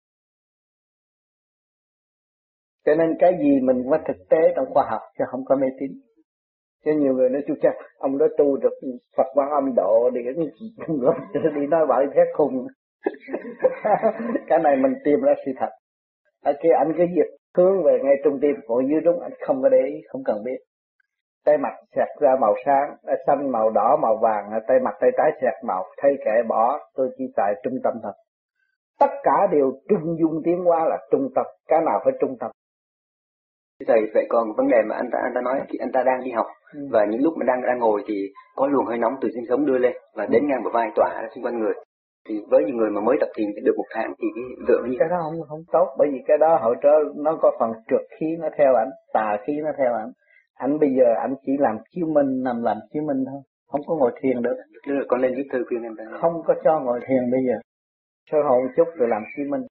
Cho nên cái gì mình phải thực tế trong khoa học chứ không có mê tín. Chứ nhiều người nói chú cha ông đó tu được Phật Quán Âm độ đi nói bảo thét khùng. Cái này mình tìm ra sự thật. Ở kia anh cứ việc hướng về ngay trung tim, còn dưới đúng anh không có để ý, không cần biết. Tay mặt xẹt ra màu sáng, xanh, màu đỏ, màu vàng, tay mặt tay trái xẹt màu, thay kệ bỏ, tôi chỉ tại trung tâm thật. Tất cả đều trung dung tiến hóa là trung tâm, cái nào phải trung tâm. Thầy, vậy còn vấn đề mà anh ta nói khi anh ta đang đi học và những lúc mà đang ngồi thì có luồng hơi nóng từ xương sống đưa lên và đến ngang bờ vai tỏa ra xung quanh người. Thì với những người mà mới tập thiền được 1 tháng thì cái lượng như cái đó không tốt, bởi vì cái đó hỗ trợ nó có phần trượt khí nó theo ảnh, tà khí nó theo ảnh. Anh bây giờ anh chỉ làm chiếu minh, nằm làm chiếu minh thôi, không có ngồi thiền được. Tức là con lên viết thư khuyên em ta. Không có cho ngồi thiền bây giờ. Soi hồn chút rồi làm chiếu minh.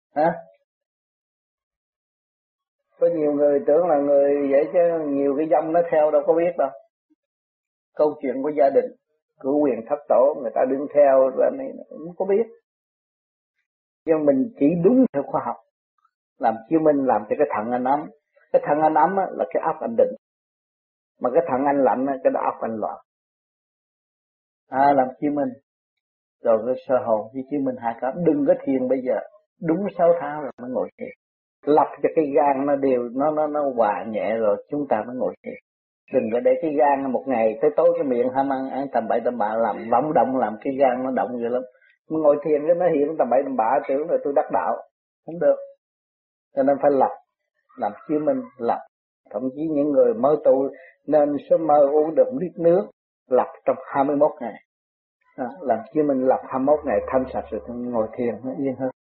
Có nhiều người tưởng là người vậy chứ nhiều cái dông nó theo đâu có biết đâu. Câu chuyện của gia đình, của quyền thất tổ người ta đứng theo rồi này không có biết. Nhưng mình chỉ đúng theo khoa học. Làm chiếu minh làm cho cái thận anh ấm. Cái thận anh ấm là cái óc anh định. Mà cái thận anh lạnh cái đó óc anh loạn. Làm chiếu minh. rồi cái sơ hồn với chí minh hai cái. Đừng có thiền bây giờ, đúng 6 tháng rồi mới ngồi thiền. Lập cho cái gan nó đều, nó hòa nhẹ rồi chúng ta mới ngồi thiền. Đừng có để cái gan một ngày tới tối cái miệng ham ăn tầm bậy tầm bạ, làm vọng động, làm cái gan nó động dữ lắm. Mà ngồi thiền cái nó hiện tầm bậy tầm bạ, tưởng là tôi đắc đạo, không được. Cho nên phải lập, làm chiếu minh lập. Thậm chí những người mới tu nên sớm mơ uống được lít nước, lập trong 21 ngày. Làm chiếu minh lập 21 ngày thanh sạch rồi ngồi thiền nó yên hơn.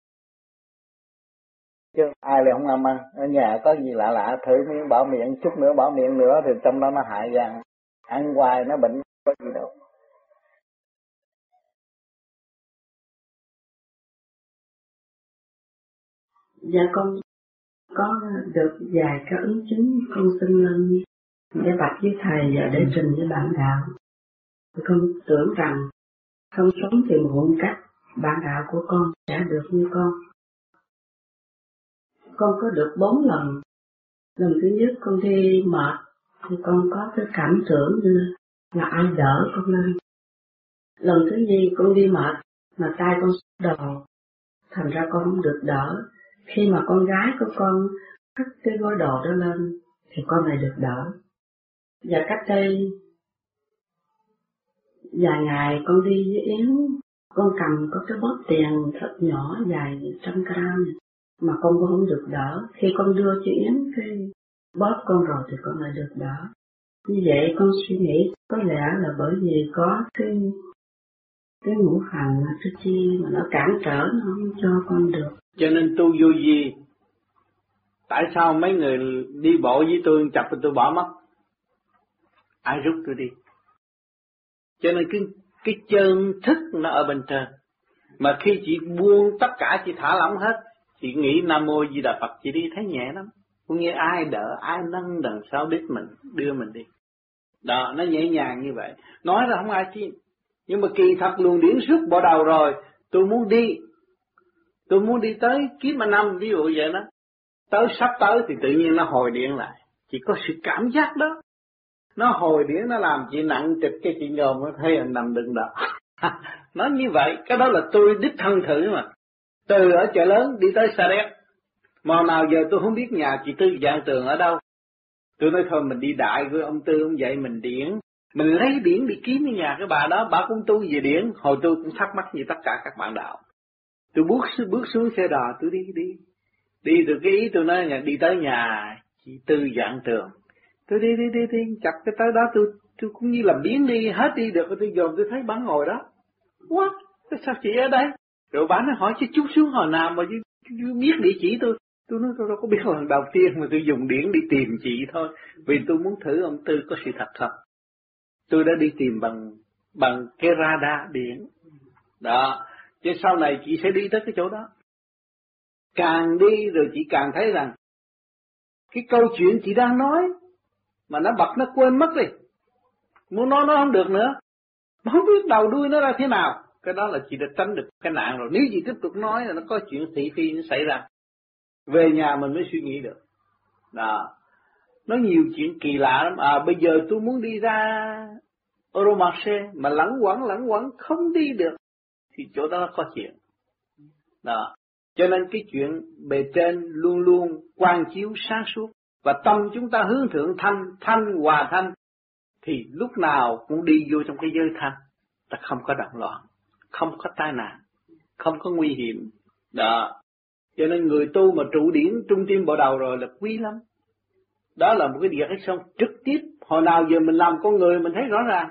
Chứ ai lại không ăn, ở nhà có gì lạ lạ thử miếng bỏ miệng, chút nữa bỏ miệng nữa thì trong đó nó hại gan, ăn hoài nó bệnh, có gì đâu. Dạ con có được vài cái ứng chứng, con xin lên để bạch với thầy và để trình với bạn đạo. Con tưởng rằng không sống thì muộn cách bạn đạo của con sẽ được như con. Con có được 4 lần. Lần thứ nhất con đi mệt thì con có cái cảm tưởng như là ai đỡ con lên. Lần thứ nhì con đi mệt mà tay con đầu, thành ra con không được đỡ. Khi mà con gái của con cất cái gói đồ đó lên thì con lại được đỡ. Và cách đây vài ngày con đi với Yến, con cầm có cái bóp tiền thật nhỏ dài 100 gram mà con cũng không được đỡ. Khi con đưa cho Yến cái bóp con rồi thì con lại được đỡ. Như vậy con suy nghĩ có lẽ là bởi vì có cái ngũ hành cái chi mà nó cản trở, nó không cho con được. Cho nên tu vô gì? Tại sao mấy người đi bộ với tôi chập tôi bỏ mất? Ai rút tôi đi? Cho nên cái chân thức nó ở bên trên. Mà khi chị buông tất cả, chị thả lỏng hết, chị nghĩ Nam Mô Di Đà Phật, chị đi thấy nhẹ lắm. Cũng như ai đỡ, ai nâng đằng sau đít mình, đưa mình đi. Đó, nó nhẹ nhàng như vậy. Nói ra không ai tin. Nhưng mà kỳ thật luồng điển suốt bỏ đầu rồi, tôi muốn đi tới kiếp năm, ví dụ vậy đó. Sắp tới thì tự nhiên nó hồi điện lại. Chỉ có sự cảm giác đó. Nó hồi điện, nó làm chị nặng trịch cái chị ngồi mới thấy anh nằm đừng đỡ. Nó như vậy, cái đó là tôi đích thân thử mà. Từ ở chợ lớn đi tới Sa Đéc. Mà nào giờ tôi không biết nhà chị Tư Dạng Tường ở đâu. Tôi nói thôi mình đi đại với ông Tư, ông dạy mình điển. Mình lấy điển đi kiếm cái nhà cái bà đó, bà cũng tu về điển. Hồi tôi cũng thắc mắc như tất cả các bạn đạo. Tôi bước xuống xe đò, tôi đi từ cái ý tôi nói đi tới nhà chị Tư Dạng Tường. Tôi đi, chặt cái tới đó tôi cũng như là biến đi, hết đi được, tôi dồn tôi thấy bà ngồi đó. What? Sao chị ở đây? Rồi bà nó hỏi chứ chút xuống hồi nào mà chứ biết địa chỉ tôi. Tôi nói tôi đâu có biết lần đầu tiên mà tôi dùng điển đi tìm chị thôi. Vì tôi muốn thử ông Tư có sự thật không. Tôi đã đi tìm bằng cái radar điển. Đó. Chứ sau này chị sẽ đi tới cái chỗ đó. Càng đi rồi chị càng thấy rằng cái câu chuyện chị đang nói mà nó bật nó quên mất đi. Muốn nói nó không được nữa. Mà không biết đầu đuôi nó ra thế nào. Cái đó là chị đã tránh được cái nạn rồi. Nếu chị tiếp tục nói là nó có chuyện thị phi nó xảy ra. Về nhà mình mới suy nghĩ được. Đó. Nó nhiều chuyện kỳ lạ lắm. Bây giờ tôi muốn đi ra Euromarché mà lẳng quẩn không đi được. Thì chỗ đó có chuyện. Đó. Cho nên cái chuyện bề trên luôn luôn quang chiếu sáng suốt. Và tâm chúng ta hướng thượng thanh hòa thanh. Thì lúc nào cũng đi vô trong cái giới thanh. Ta không có động loạn, không có tai nạn, không có nguy hiểm. Đó. Cho nên người tu mà trụ điển trung tim bộ đầu rồi là quý lắm. Đó là một cái việc hay xong trực tiếp. Hồi nào giờ mình làm con người mình thấy rõ ràng.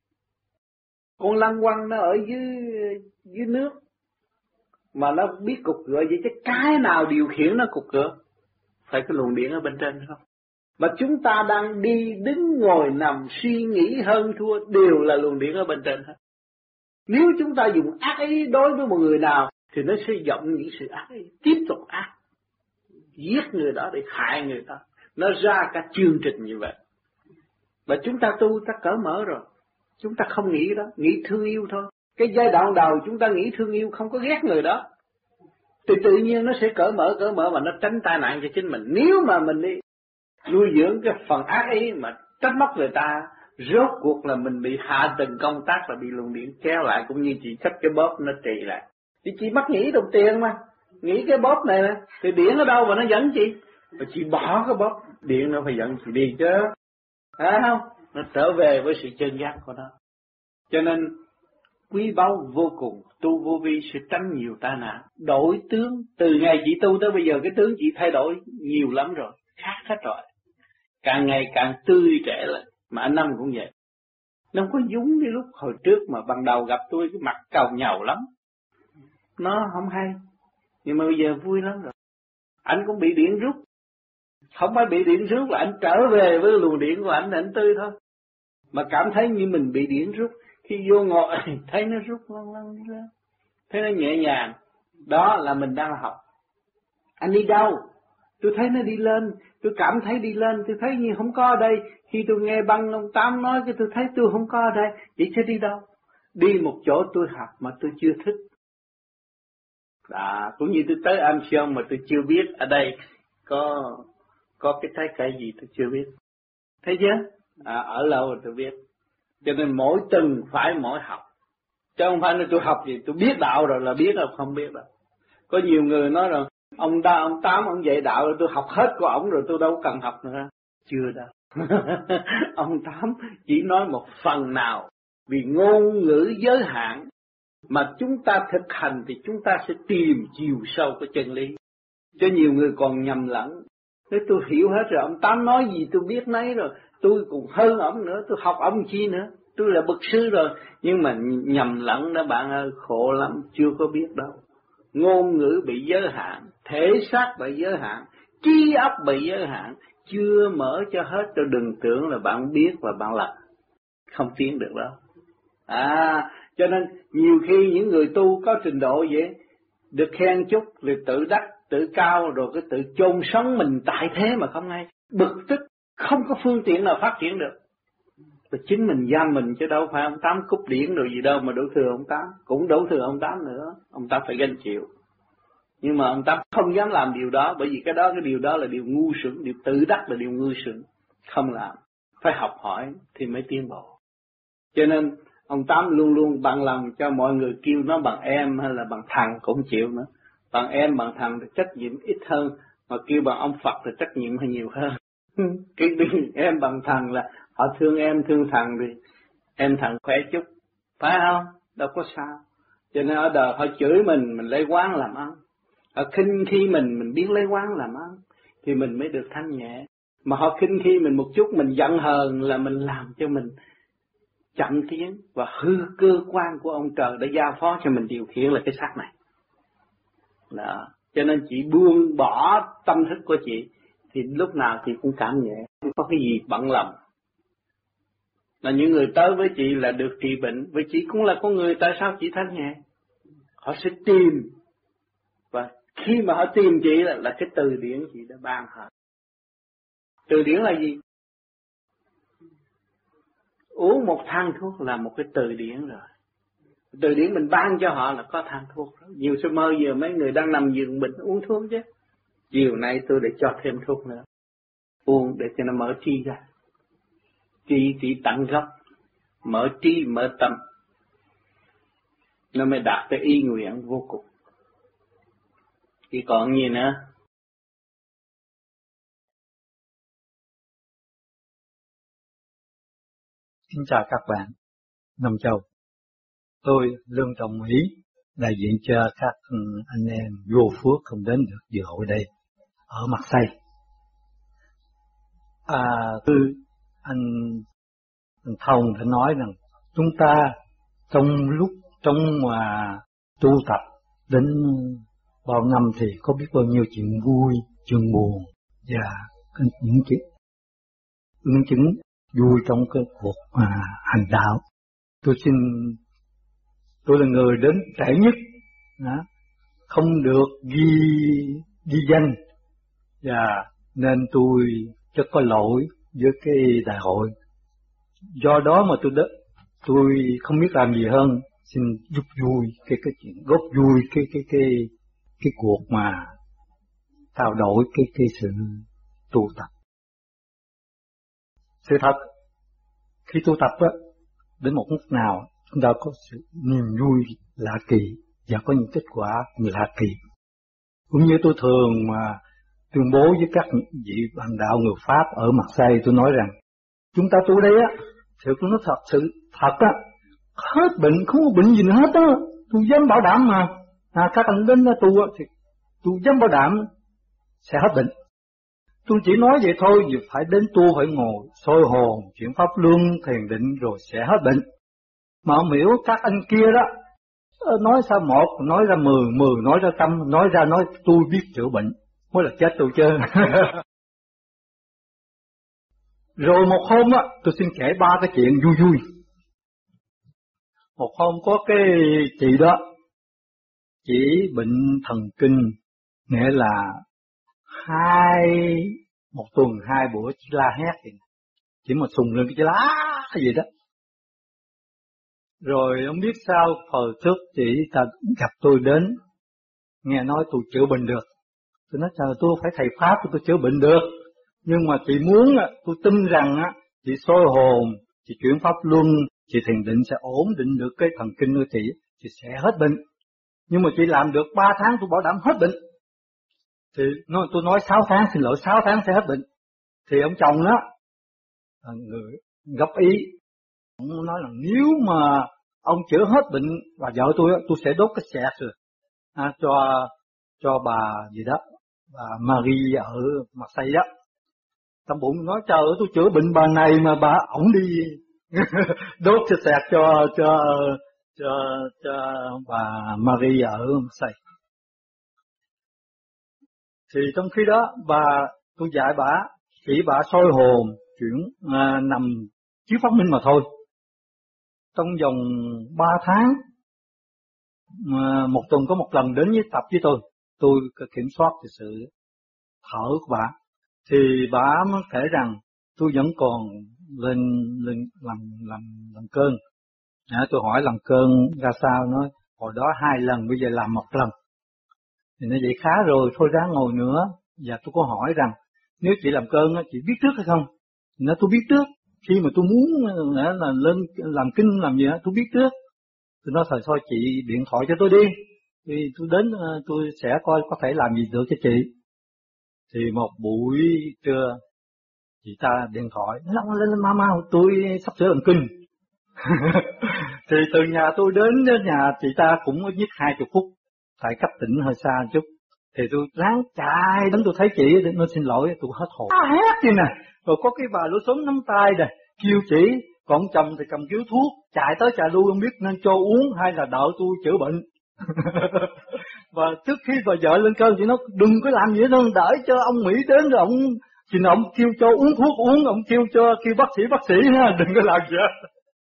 Con lăng quăng nó ở dưới nước. Mà nó biết cục cửa vậy chứ cái nào điều khiển nó cục cửa? Phải cái luồng điển ở bên trên không? Mà chúng ta đang đi, đứng, ngồi, nằm, suy nghĩ hơn thua đều là luồng điển ở bên trên hết. Nếu chúng ta dùng ác ý đối với một người nào thì nó sẽ dọng những sự ác ý, tiếp tục ác, giết người đó để hại người đó. Nó ra cả chương trình như vậy. Và chúng ta tu ta cởi mở rồi. Chúng ta không nghĩ đó, nghĩ thương yêu thôi. Cái giai đoạn đầu chúng ta nghĩ thương yêu không có ghét người đó. Thì tự nhiên nó sẽ cởi mở và nó tránh tai nạn cho chính mình. Nếu mà mình đi nuôi dưỡng cái phần ác ý mà trách móc người ta, Rốt cuộc là mình bị hạ từng công tác là bị luồng điện kéo lại, cũng như chị xách cái bóp nó trì lại. Chị mắc nghĩ đồng tiền mà, nghĩ cái bóp này nè, thì điện ở đâu mà nó dẫn chị? Và chị bỏ cái bóp, điện nó phải dẫn chị đi chứ. Phải không? Nó trở về với sự chân giác của nó. Cho nên quý báu vô cùng, tu vô vi sẽ tránh nhiều tai nạn. Đổi tướng, từ ngày chị tu tới bây giờ cái tướng chị thay đổi nhiều lắm rồi, khác hết rồi. Càng ngày càng tươi trẻ lên, mà anh Năm cũng vậy. Nó không có giống như lúc hồi trước mà ban đầu gặp tôi cái mặt càu nhàu lắm. Nó không hay, nhưng mà bây giờ vui lắm rồi. Anh cũng bị điện rút. Không phải bị điện rút là anh trở về với luồng điện của anh tươi thôi. Mà cảm thấy như mình bị điện rút. Khi vô ngồi thấy nó rút lăn đi lên. Thấy nó nhẹ nhàng. Đó là mình đang học. Anh đi đâu? Tôi thấy nó đi lên. Tôi cảm thấy đi lên. Tôi thấy như không có ở đây. Khi tôi nghe băng ông Tám nói cái tôi thấy tôi không có ở đây. Vậy chứ đi đâu? Đi một chỗ tôi học mà tôi chưa thích. Cũng như tôi tới Am Siông mà tôi chưa biết ở đây có cái trái cây gì tôi chưa biết. Thấy chưa? Ở lâu rồi tôi biết. Cho nên mỗi tuần phải mỗi học. Chứ không phải là tôi học gì tôi biết đạo rồi là biết, không biết đâu. Có nhiều người nói rằng ông Tám ông dạy đạo rồi tôi học hết của ổng rồi tôi đâu cần học nữa. Chưa đâu. Ông Tám chỉ nói một phần nào, vì ngôn ngữ giới hạn mà chúng ta thực hành thì chúng ta sẽ tìm chiều sâu của chân lý. Cho nhiều người còn nhầm lẫn. Nếu tôi hiểu hết rồi, ông Tám nói gì tôi biết nấy rồi, tôi cũng hơn ông nữa, tôi học ông chi nữa, tôi là bậc sư rồi. Nhưng mà nhầm lẫn đó bạn ơi, khổ lắm, chưa có biết đâu. Ngôn ngữ bị giới hạn, thể xác bị giới hạn, trí óc bị giới hạn, chưa mở cho hết, cho đừng tưởng là bạn biết và bạn làm. Không tiến được đâu. Cho nên nhiều khi những người tu có trình độ vậy, được khen chút, rồi tự đắc, tự cao, rồi cái tự chôn sống mình tại thế mà không ai. Bực tức, không có phương tiện nào phát triển được. Và chính mình giam mình chứ đâu phải ông Tám cúp điển rồi gì đâu mà đổ thừa ông Tám. Cũng đổ thừa ông Tám nữa, ông Tám phải gánh chịu. Nhưng mà ông Tám không dám làm điều đó, bởi vì cái điều đó là điều ngu xuẩn, điều tự đắc là điều ngu xuẩn. Không làm, phải học hỏi thì mới tiến bộ. Cho nên ông Tám luôn luôn bằng lòng cho mọi người kêu nó bằng em hay là bằng thằng cũng chịu nữa. Bằng em bằng thằng thì trách nhiệm ít hơn, mà kêu bằng ông Phật thì trách nhiệm hơi nhiều hơn. Cái em bằng thằng là họ thương em thương thằng thì em thằng khỏe chút, phải không? Đâu có sao. Cho nên ở đời họ chửi mình lấy quán làm ăn. Họ khinh khi mình biết lấy quán làm ăn thì mình mới được thanh nhẹ. Mà họ khinh khi mình một chút, mình giận hờn là mình làm cho mình chậm tiến và hư cơ quan của ông trời đã giao phó cho mình điều khiển là cái xác này. Đó. Cho nên chị buông bỏ tâm thức của chị thì lúc nào chị cũng cảm nhẹ, không có cái gì bận lòng. Là những người tới với chị là được trị bệnh, với chị cũng là con người, tại sao chị thanh nhẹ? Họ sẽ tìm, và khi mà họ tìm chị là cái từ điển chị đã ban họ. Từ điển là gì? Uống một thang thuốc là một cái từ điển rồi. Từ điển mình ban cho họ là có thang thuốc rồi. Nhiều số mơ giờ mấy người đang nằm giường bệnh uống thuốc chứ. Chiều nay tôi để cho thêm thuốc nữa. Uống để cho nó mở trí ra. Trí tận gốc. Mở trí, mở tâm. Nó mới đạt tới ý nguyện vô cùng. Chỉ còn gì nữa? Kính chào các bạn, Nam Châu. Tôi Lương Trọng Mỹ, đại diện cho các anh em vô phước không đến được dự hội đây, ở Marseille. Anh Thông đã nói rằng chúng ta trong mà tu tập đến bao năm thì có biết bao nhiêu chuyện vui, chuyện buồn và những chuyện ứng chứng vui trong cái cuộc hành đạo. Tôi là người đến trễ nhất, không được ghi danh, và nên tôi rất có lỗi với cái đại hội. Do đó mà tôi không biết làm gì hơn, xin giúp vui cái chuyện góp vui cái cuộc mà trao đổi cái sự tu tập. Sự thật Khi tu tập á, đến một lúc nào chúng ta có sự niềm vui lạ kỳ và có những kết quả lạ kỳ. Cũng như tôi thường mà tuyên bố với các vị bạn đạo người Pháp ở Marseille, tôi nói rằng chúng ta tu đây á, thì tôi nói thật sự thật á, hết bệnh, không có bệnh gì nữa hết á, tôi dám bảo đảm mà. Các anh đến tu á thì tôi dám bảo đảm sẽ hết bệnh. Tôi chỉ nói vậy thôi, vì phải đến tu phải ngồi soi hồn, chuyển pháp luân, thiền định rồi sẽ hết bệnh. Mà ông hiểu các anh kia đó, nói sao một, nói ra 10, 10 nói ra 100, nói ra nói tôi biết chữa bệnh, mới là chết tôi chứ. Rồi một hôm á, tôi xin kể 3 cái chuyện vui vui. Một hôm có cái chị đó, chỉ bệnh thần kinh, nghĩa là một tuần 2 bữa chỉ la hét, chỉ mà sùng lên cái lá gì đó. Rồi ông biết sao, hồi trước chị ta gặp tôi đến, nghe nói tôi chữa bệnh được. Tôi nói trời, tôi phải thầy Pháp tôi chữa bệnh được. Nhưng mà chị muốn, tôi tin rằng chị soi hồn, chị chuyển pháp luân, chị thiền định sẽ ổn định được cái thần kinh của chị sẽ hết bệnh. Nhưng mà chị làm được 3 tháng tôi bảo đảm hết bệnh. Thì tôi nói 6 tháng, xin lỗi 6 tháng sẽ hết bệnh. Thì ông chồng đó, người góp ý, ông nói là nếu mà ông chữa hết bệnh và vợ tôi sẽ đốt cái xẹt rồi cho bà gì đó, bà Marie ở Marseille đó. Trong bụng nói trời ơi, tôi chữa bệnh bà này mà bà ổng đi đốt cái xẹt cho bà Marie ở Marseille. Thì trong khi đó tôi dạy bà, chỉ bà soi hồn, chuyển nằm chiếu phát minh mà thôi. Trong vòng 3 tháng, một tuần có một lần đến với tập với tôi kiểm soát cái sự thở của bà. Thì bà mới kể rằng tôi vẫn còn lên làm cơn. Tôi hỏi làm cơn ra sao, nói hồi đó 2 lần, bây giờ làm 1 lần. Thì nó vậy khá rồi, thôi ráng ngồi nữa. Và tôi có hỏi rằng nếu chị làm cơn chị biết trước hay không? Thì nó tôi biết trước. Khi mà tôi muốn là lên làm kinh làm gì đó, tôi biết trước. Tôi nói thôi chị điện thoại cho tôi đi. Thì tôi đến tôi sẽ coi có thể làm gì được cho chị. Thì một buổi trưa chị ta điện thoại, lên mama tôi sắp sửa làm kinh. Thì từ nhà tôi đến nhà chị ta cũng nhất 20 phút, tại cách tỉnh hơi xa một chút. Thì tôi ráng chạy đến, tôi thấy chị, nó xin lỗi, tôi hết hồn. Hét gì nè, rồi có cái bà lỗ sống nắm tay này, kêu chị, còn chồng thì cầm cứu thuốc, chạy tới chạy lui không biết nên cho uống hay là đợi tôi chữa bệnh. Và trước khi bà vợ lên cơn chị nói đừng có làm gì hết, đợi cho ông Mỹ đến rồi ông kêu cho uống thuốc uống, ông kêu bác sĩ nha, đừng có làm gì hết.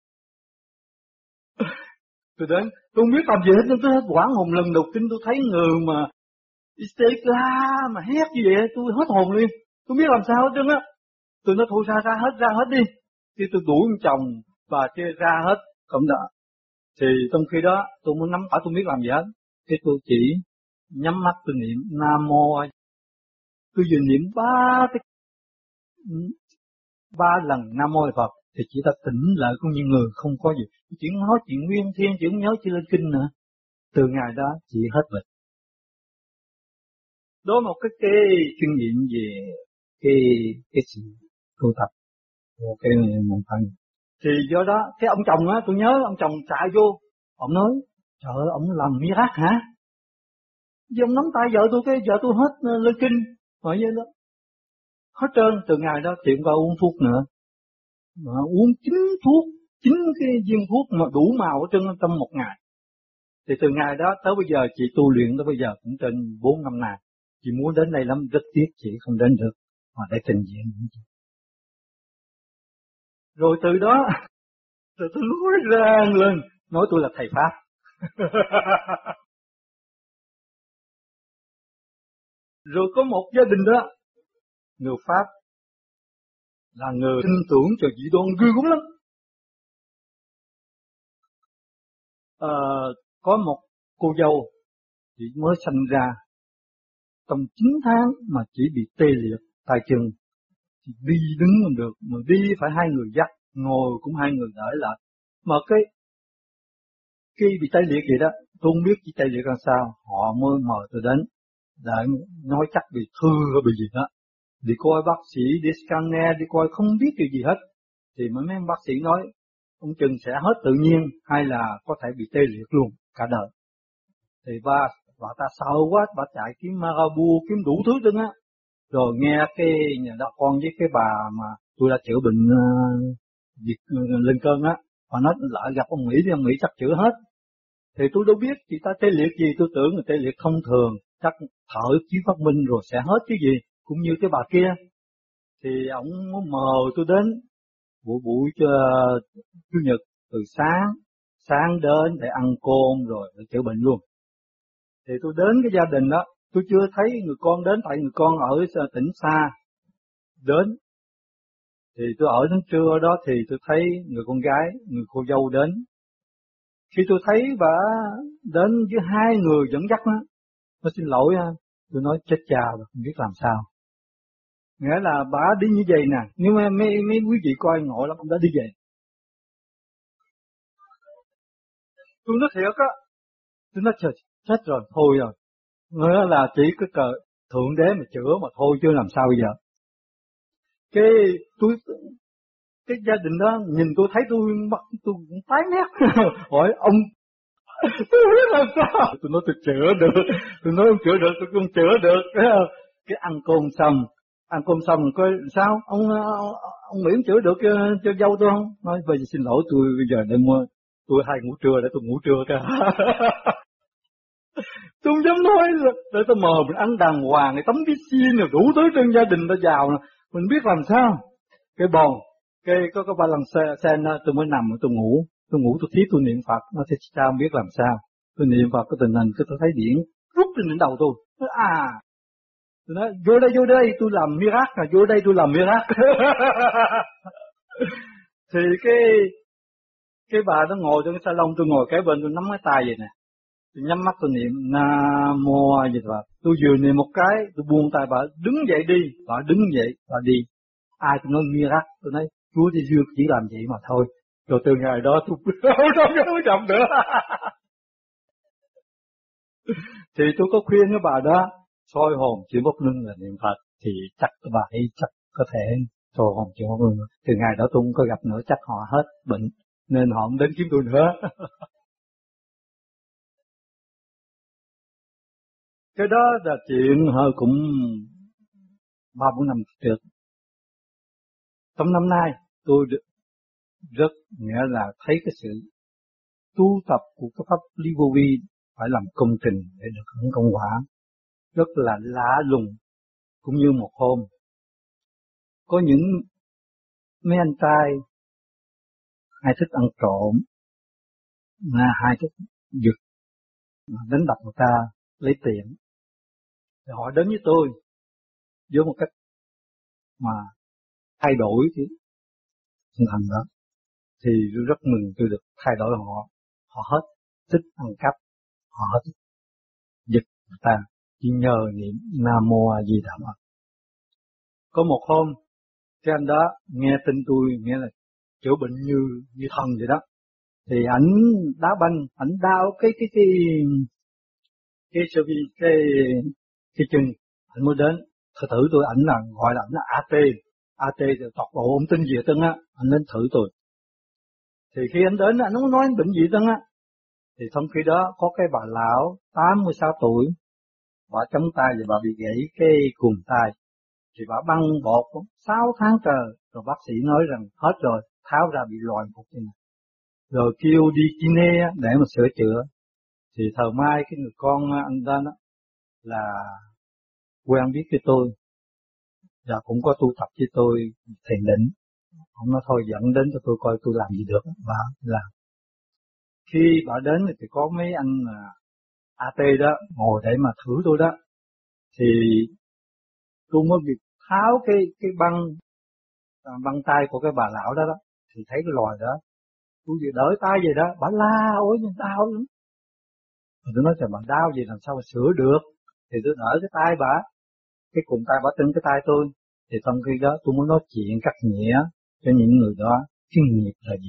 Tôi đến, tôi không biết làm gì hết, tôi hết quảng hồn. Lần đầu tiên tôi thấy người mà la mà hét như vậy, tôi hết hồn liền, tôi biết làm sao hết trơn á. Tôi nói thôi ra hết đi. Khi tôi đuổi ông chồng và kia ra hết không đó. Thì trong khi đó tôi muốn nắm phải, tôi biết làm gì hết. Thì tôi chỉ nhắm mắt tôi niệm Nam Mô. Tôi vừa niệm 3 lần Nam Mô Phật thì chỉ ta tỉnh lại cũng như người không có gì. Chỉ nói chuyện nguyên thiên, chỉ không nhớ chỉ lên kinh nữa. Từ ngày đó chỉ hết bệnh. Đó một cái kinh nghiệm về cái sự tu tập của cái môn thân. Thì do đó cái ông chồng á, tôi nhớ ông chồng chạy vô, ông nói trời ơi, ông làm miracle hả? Vì ông nắm tay vợ tôi, cái vợ tôi hết lên kinh hỏi vậy đó, hết trơn. Từ ngày đó chuyện qua uống thuốc nữa, mà uống 9 cái viên thuốc mà đủ màu hết trơn trong một ngày. Thì từ ngày đó tới bây giờ chị tu luyện tới bây giờ cũng trên 4 năm nay. Chị muốn đến đây lắm, rất tiếc chị không đến được mà để trình diện. Rồi từ đó rồi tôi nói ràng lên, nói tôi là thầy Pháp. Rồi có một gia đình đó, người Pháp là người tin tưởng cho dị đoan ghê gớm lắm. Có một cô dâu chị mới sinh ra, trong 9 tháng mà chỉ bị tê liệt tay chân, đi đứng không được, mà đi phải 2 người dắt, ngồi cũng hai người đợi lại. Mà cái bị tê liệt vậy đó, tôi không biết chị tê liệt làm sao, họ mới mời tôi đến để nói chắc bị thư hay bị gì đó, đi coi bác sĩ, đi scanner, đi coi không biết điều gì hết, thì mấy bác sĩ nói ông chừng sẽ hết tự nhiên hay là có thể bị tê liệt luôn cả đời. Thì bà ta sợ quá, bà chạy kiếm Marabu, kiếm đủ thứ nữa á. Rồi nghe cái nhà đó con với cái bà mà tôi đã chữa bệnh lên cơn á, họ nói lại gặp ông Mỹ thì ông Mỹ chắc chữa hết. Thì tôi đâu biết chị ta tê liệt gì, tôi tưởng là tê liệt thông thường, chắc thở khí phát minh rồi sẽ hết cái gì, cũng như cái bà kia. Thì ông mời tôi đến buổi Chủ nhật từ sáng đến để ăn cơm rồi để chữa bệnh luôn. Thì tôi đến cái gia đình đó, tôi chưa thấy người con đến, tại người con ở tỉnh xa đến. Thì tôi ở đến trưa đó thì tôi thấy người con gái, người cô dâu đến. Khi tôi thấy bà đến với hai người dẫn dắt đó, tôi xin lỗi, tôi nói chết cha rồi, không biết làm sao. Nghĩa là bà đi như vậy nè, nhưng mà mấy quý vị coi ngộ lắm, đã đi vậy. Tôi nói thiệt á, tôi nói trời, chết rồi, thôi rồi. Nghĩa là chỉ có cờ Thượng Đế mà chữa mà thôi chứ làm sao bây giờ. Cái gia đình đó nhìn tôi thấy tôi mặt tôi cũng tái mét. Hỏi ông tôi không biết làm sao. Tôi nói tôi chữa được, tôi nói không chữa được, tôi không chữa được. Cái ăn cơm xong coi sao ông Mỹ chữa được cho dâu tôi không? Nói bây giờ xin lỗi tôi bây giờ để mua tôi hay ngủ trưa để tôi ngủ trưa cả. Tôi không dám nói để tôi mời mình ăn đàng hoàng, cái tấm piscine rồi đủ thứ trên gia đình ta giàu nè, mình biết làm sao. Cái bồn, có ba lần sen tôi mới nằm tôi ngủ tôi thiếp tôi niệm Phật, nó thì sao không biết làm sao. Tôi niệm Phật cái tình hình tôi thấy điển rút trên đỉnh đầu tôi. Tôi nói vô đây tôi làm miracle, vô đây tôi làm miracle. Thì cái bà nó ngồi trong cái salon, tôi ngồi kế bên tôi nắm cái tay vậy nè. Tôi nhắm mắt tôi niệm Nam Mô A Di Đà Phật. Tôi vừa niệm một cái, tôi buông tay bà đứng dậy đi, bà đứng dậy, bà đi. Ai tôi nói miracle, tôi nói Chúa Giêsu chỉ làm vậy mà thôi. Rồi từ ngày đó tôi không chậm nữa. Thì tôi có khuyên cái bà đó soi hồn chuyển bốc lưng là niệm Phật, thì chắc bà ấy chắc có thể soi hồn chuyển bốc lưng. Từ ngày đó tôi không có gặp nữa, chắc họ hết bệnh nên họ không đến kiếm tôi nữa. Cái đó là chuyện hơi cũng 3-4 năm trước. Trong năm nay tôi rất nghĩa là thấy cái sự tu tập của cái pháp lý vô vi phải làm công trình để được hưởng công quả. Rất là lạ lùng. Cũng như một hôm có những mấy anh trai hay thích ăn trộm, hay thích giật, đánh đập người ta lấy tiền. Thì họ đến với tôi với một cách mà thay đổi cái tinh thần đó, thì tôi rất mừng tôi được thay đổi họ. Họ hết thích ăn cắp, họ hết thích giật người ta, chỉ nhờ niệm Nam Mô A Di Đà Phật. Có một hôm cái anh đó nghe tin tôi nghĩa là chữa bệnh như thần vậy đó, thì ảnh đá banh, ảnh đau cái chân, ảnh mới đến thử tôi. Ảnh là gọi là ảnh là AT thì tọt độ ông tin gì tân á, anh đến thử tôi. Thì khi anh đến anh không nói anh bệnh gì tân á, thì trong khi đó có cái bà lão 86 tuổi, bà chống tay và bà bị gãy cái cùn tay, thì bà băng bột 6 tháng trời, rồi bác sĩ nói rằng hết rồi, tháo ra bị lòi một cái này, rồi kêu đi kine để mà sửa chữa. Thì thờ mai cái người con anh ta đó là quen biết với tôi và cũng có tu tập với tôi thiền định. Ông nói thôi dẫn đến cho tôi coi tôi làm gì được, bà làm. Khi bà đến thì có mấy anh AT đó ngồi để mà thử tôi đó, thì tôi mới bị tháo cái băng tay của cái bà lão đó, thì thấy cái loài đó, tôi vừa đỡ tay vậy đó, bà la ôi nhưng đau lắm. Rồi tôi nói trời bà đau gì làm sao mà sửa được, thì tôi đỡ cái tay bà, cái cùng tay bà trên cái tay tôi, thì trong khi đó tôi muốn nói chuyện cắt nghĩa cho những người đó Chứ nghiệp là gì?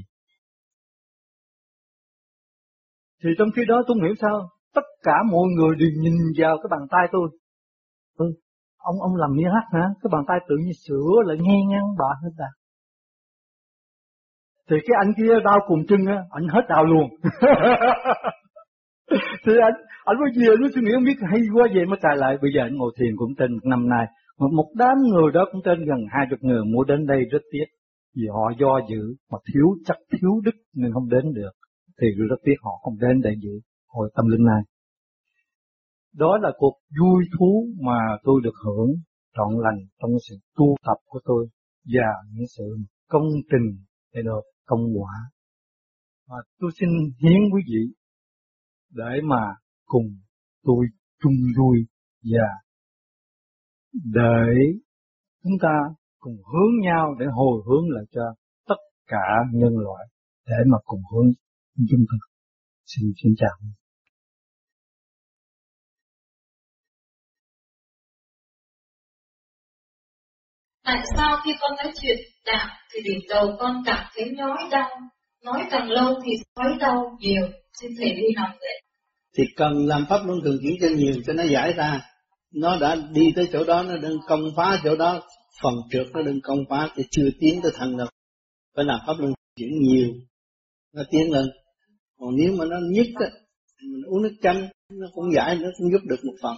Thì trong khi đó tôi không hiểu sao tất cả mọi người đều nhìn vào cái bàn tay tôi. Ông làm miếng hắc hả? Cái bàn tay tự nhiên sửa lại nghe ngang bạ hết à. Thì cái anh kia đau cùng chân á, anh hết đau luôn. Thì anh mới về, anh mới suy nghĩ không biết hay quá vậy mới cài lại. Bây giờ anh ngồi thiền cũng trên 1 năm nay. Một đám người đó cũng trên gần 20 người mua đến đây rất tiếc. Vì họ do dự mà thiếu đức nên không đến được. Thì rất tiếc họ không đến để dự hội tâm linh này. Đó là cuộc vui thú mà tôi được hưởng trọn lành trong sự tu tập của tôi và những sự công trình để được công quả. Và tôi xin hiến quý vị để mà cùng tôi chung vui và để chúng ta cùng hướng nhau để hồi hướng lại cho tất cả nhân loại để mà cùng hướng chúng ta. Xin chào. Tại sao khi con nói chuyện đạo thì đỉnh đầu con cảm thấy nhói đau, nói càng lâu thì nhói đau nhiều, xin thầy đi làm vậy. Thì cần làm pháp luân thường chuyển cho nhiều cho nó giải ra. Nó đã đi tới chỗ đó, nó đừng công phá chỗ đó, phần trượt nó đừng công phá thì chưa tiến tới thần đâu. Phải làm pháp luân chuyển nhiều, nó tiến lên. Còn nếu mà nó nhức á, mình uống nước chanh, nó cũng giải, nó cũng giúp được một phần.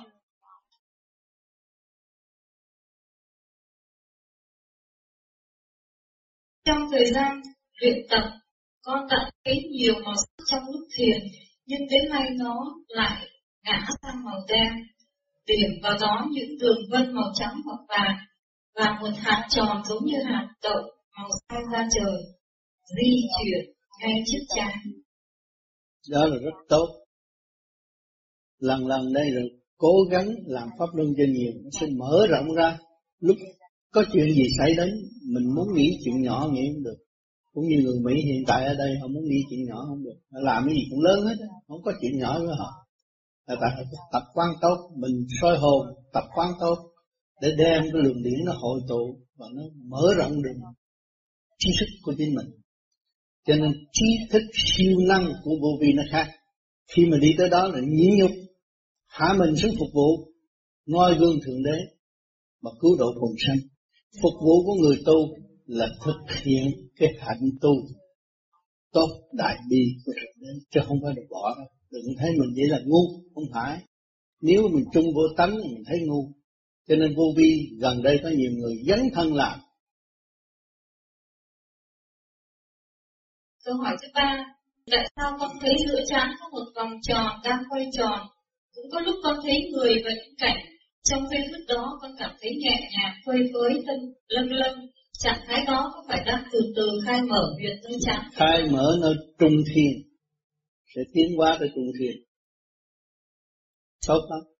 Trong thời gian luyện tập, con đã thấy nhiều màu sắc trong lúc thiền, nhưng đến nay nó lại ngã sang màu đen. Điểm vào đó những đường vân màu trắng hoặc vàng và một hạt tròn giống như hạt đậu màu xanh ra trời di chuyển ngay trước trán. Đó là rất tốt. Lần đây rồi cố gắng làm pháp luân cho nhiều, nó sẽ mở rộng ra. Lúc có chuyện gì xảy đến, mình muốn nghĩ chuyện nhỏ nghĩ không được. Cũng như người Mỹ hiện tại ở đây, họ muốn nghĩ chuyện nhỏ không được. Họ làm cái gì cũng lớn hết, không có chuyện nhỏ với họ. Tại họ tập quán tốt, mình soi hồn, tập quán tốt, để đem cái luồng điển nó hội tụ, và nó mở rộng được trí thức của chính mình. Cho nên trí thức siêu năng của vô vi nó khác. Khi mà đi tới đó là nhịn nhục, hạ mình xuống phục vụ, noi gương Thượng Đế, mà cứu độ quần sanh. Phục vụ của người tu là thực hiện cái hạnh tu tốt đại bi của Thượng Đế, chứ không phải được bỏ đâu. Đừng thấy mình vậy là ngu, không phải. Nếu mình trung vô tánh mình thấy ngu. Cho nên vô vi gần đây có nhiều người dấn thân làm. Câu hỏi thứ 3, tại sao con thấy giữa trán có một vòng tròn đang quay tròn? Cũng có lúc con thấy người và những cảnh. Trong giây phút đó con cảm thấy nhẹ nhàng, phơi phới, lâng lâng. Trạng thái đó có phải đang từ từ khai mở huyệt nơi trán? Khai mở nơi trung thiên, sẽ tiến hóa tới trung thiên. Tốt lắm.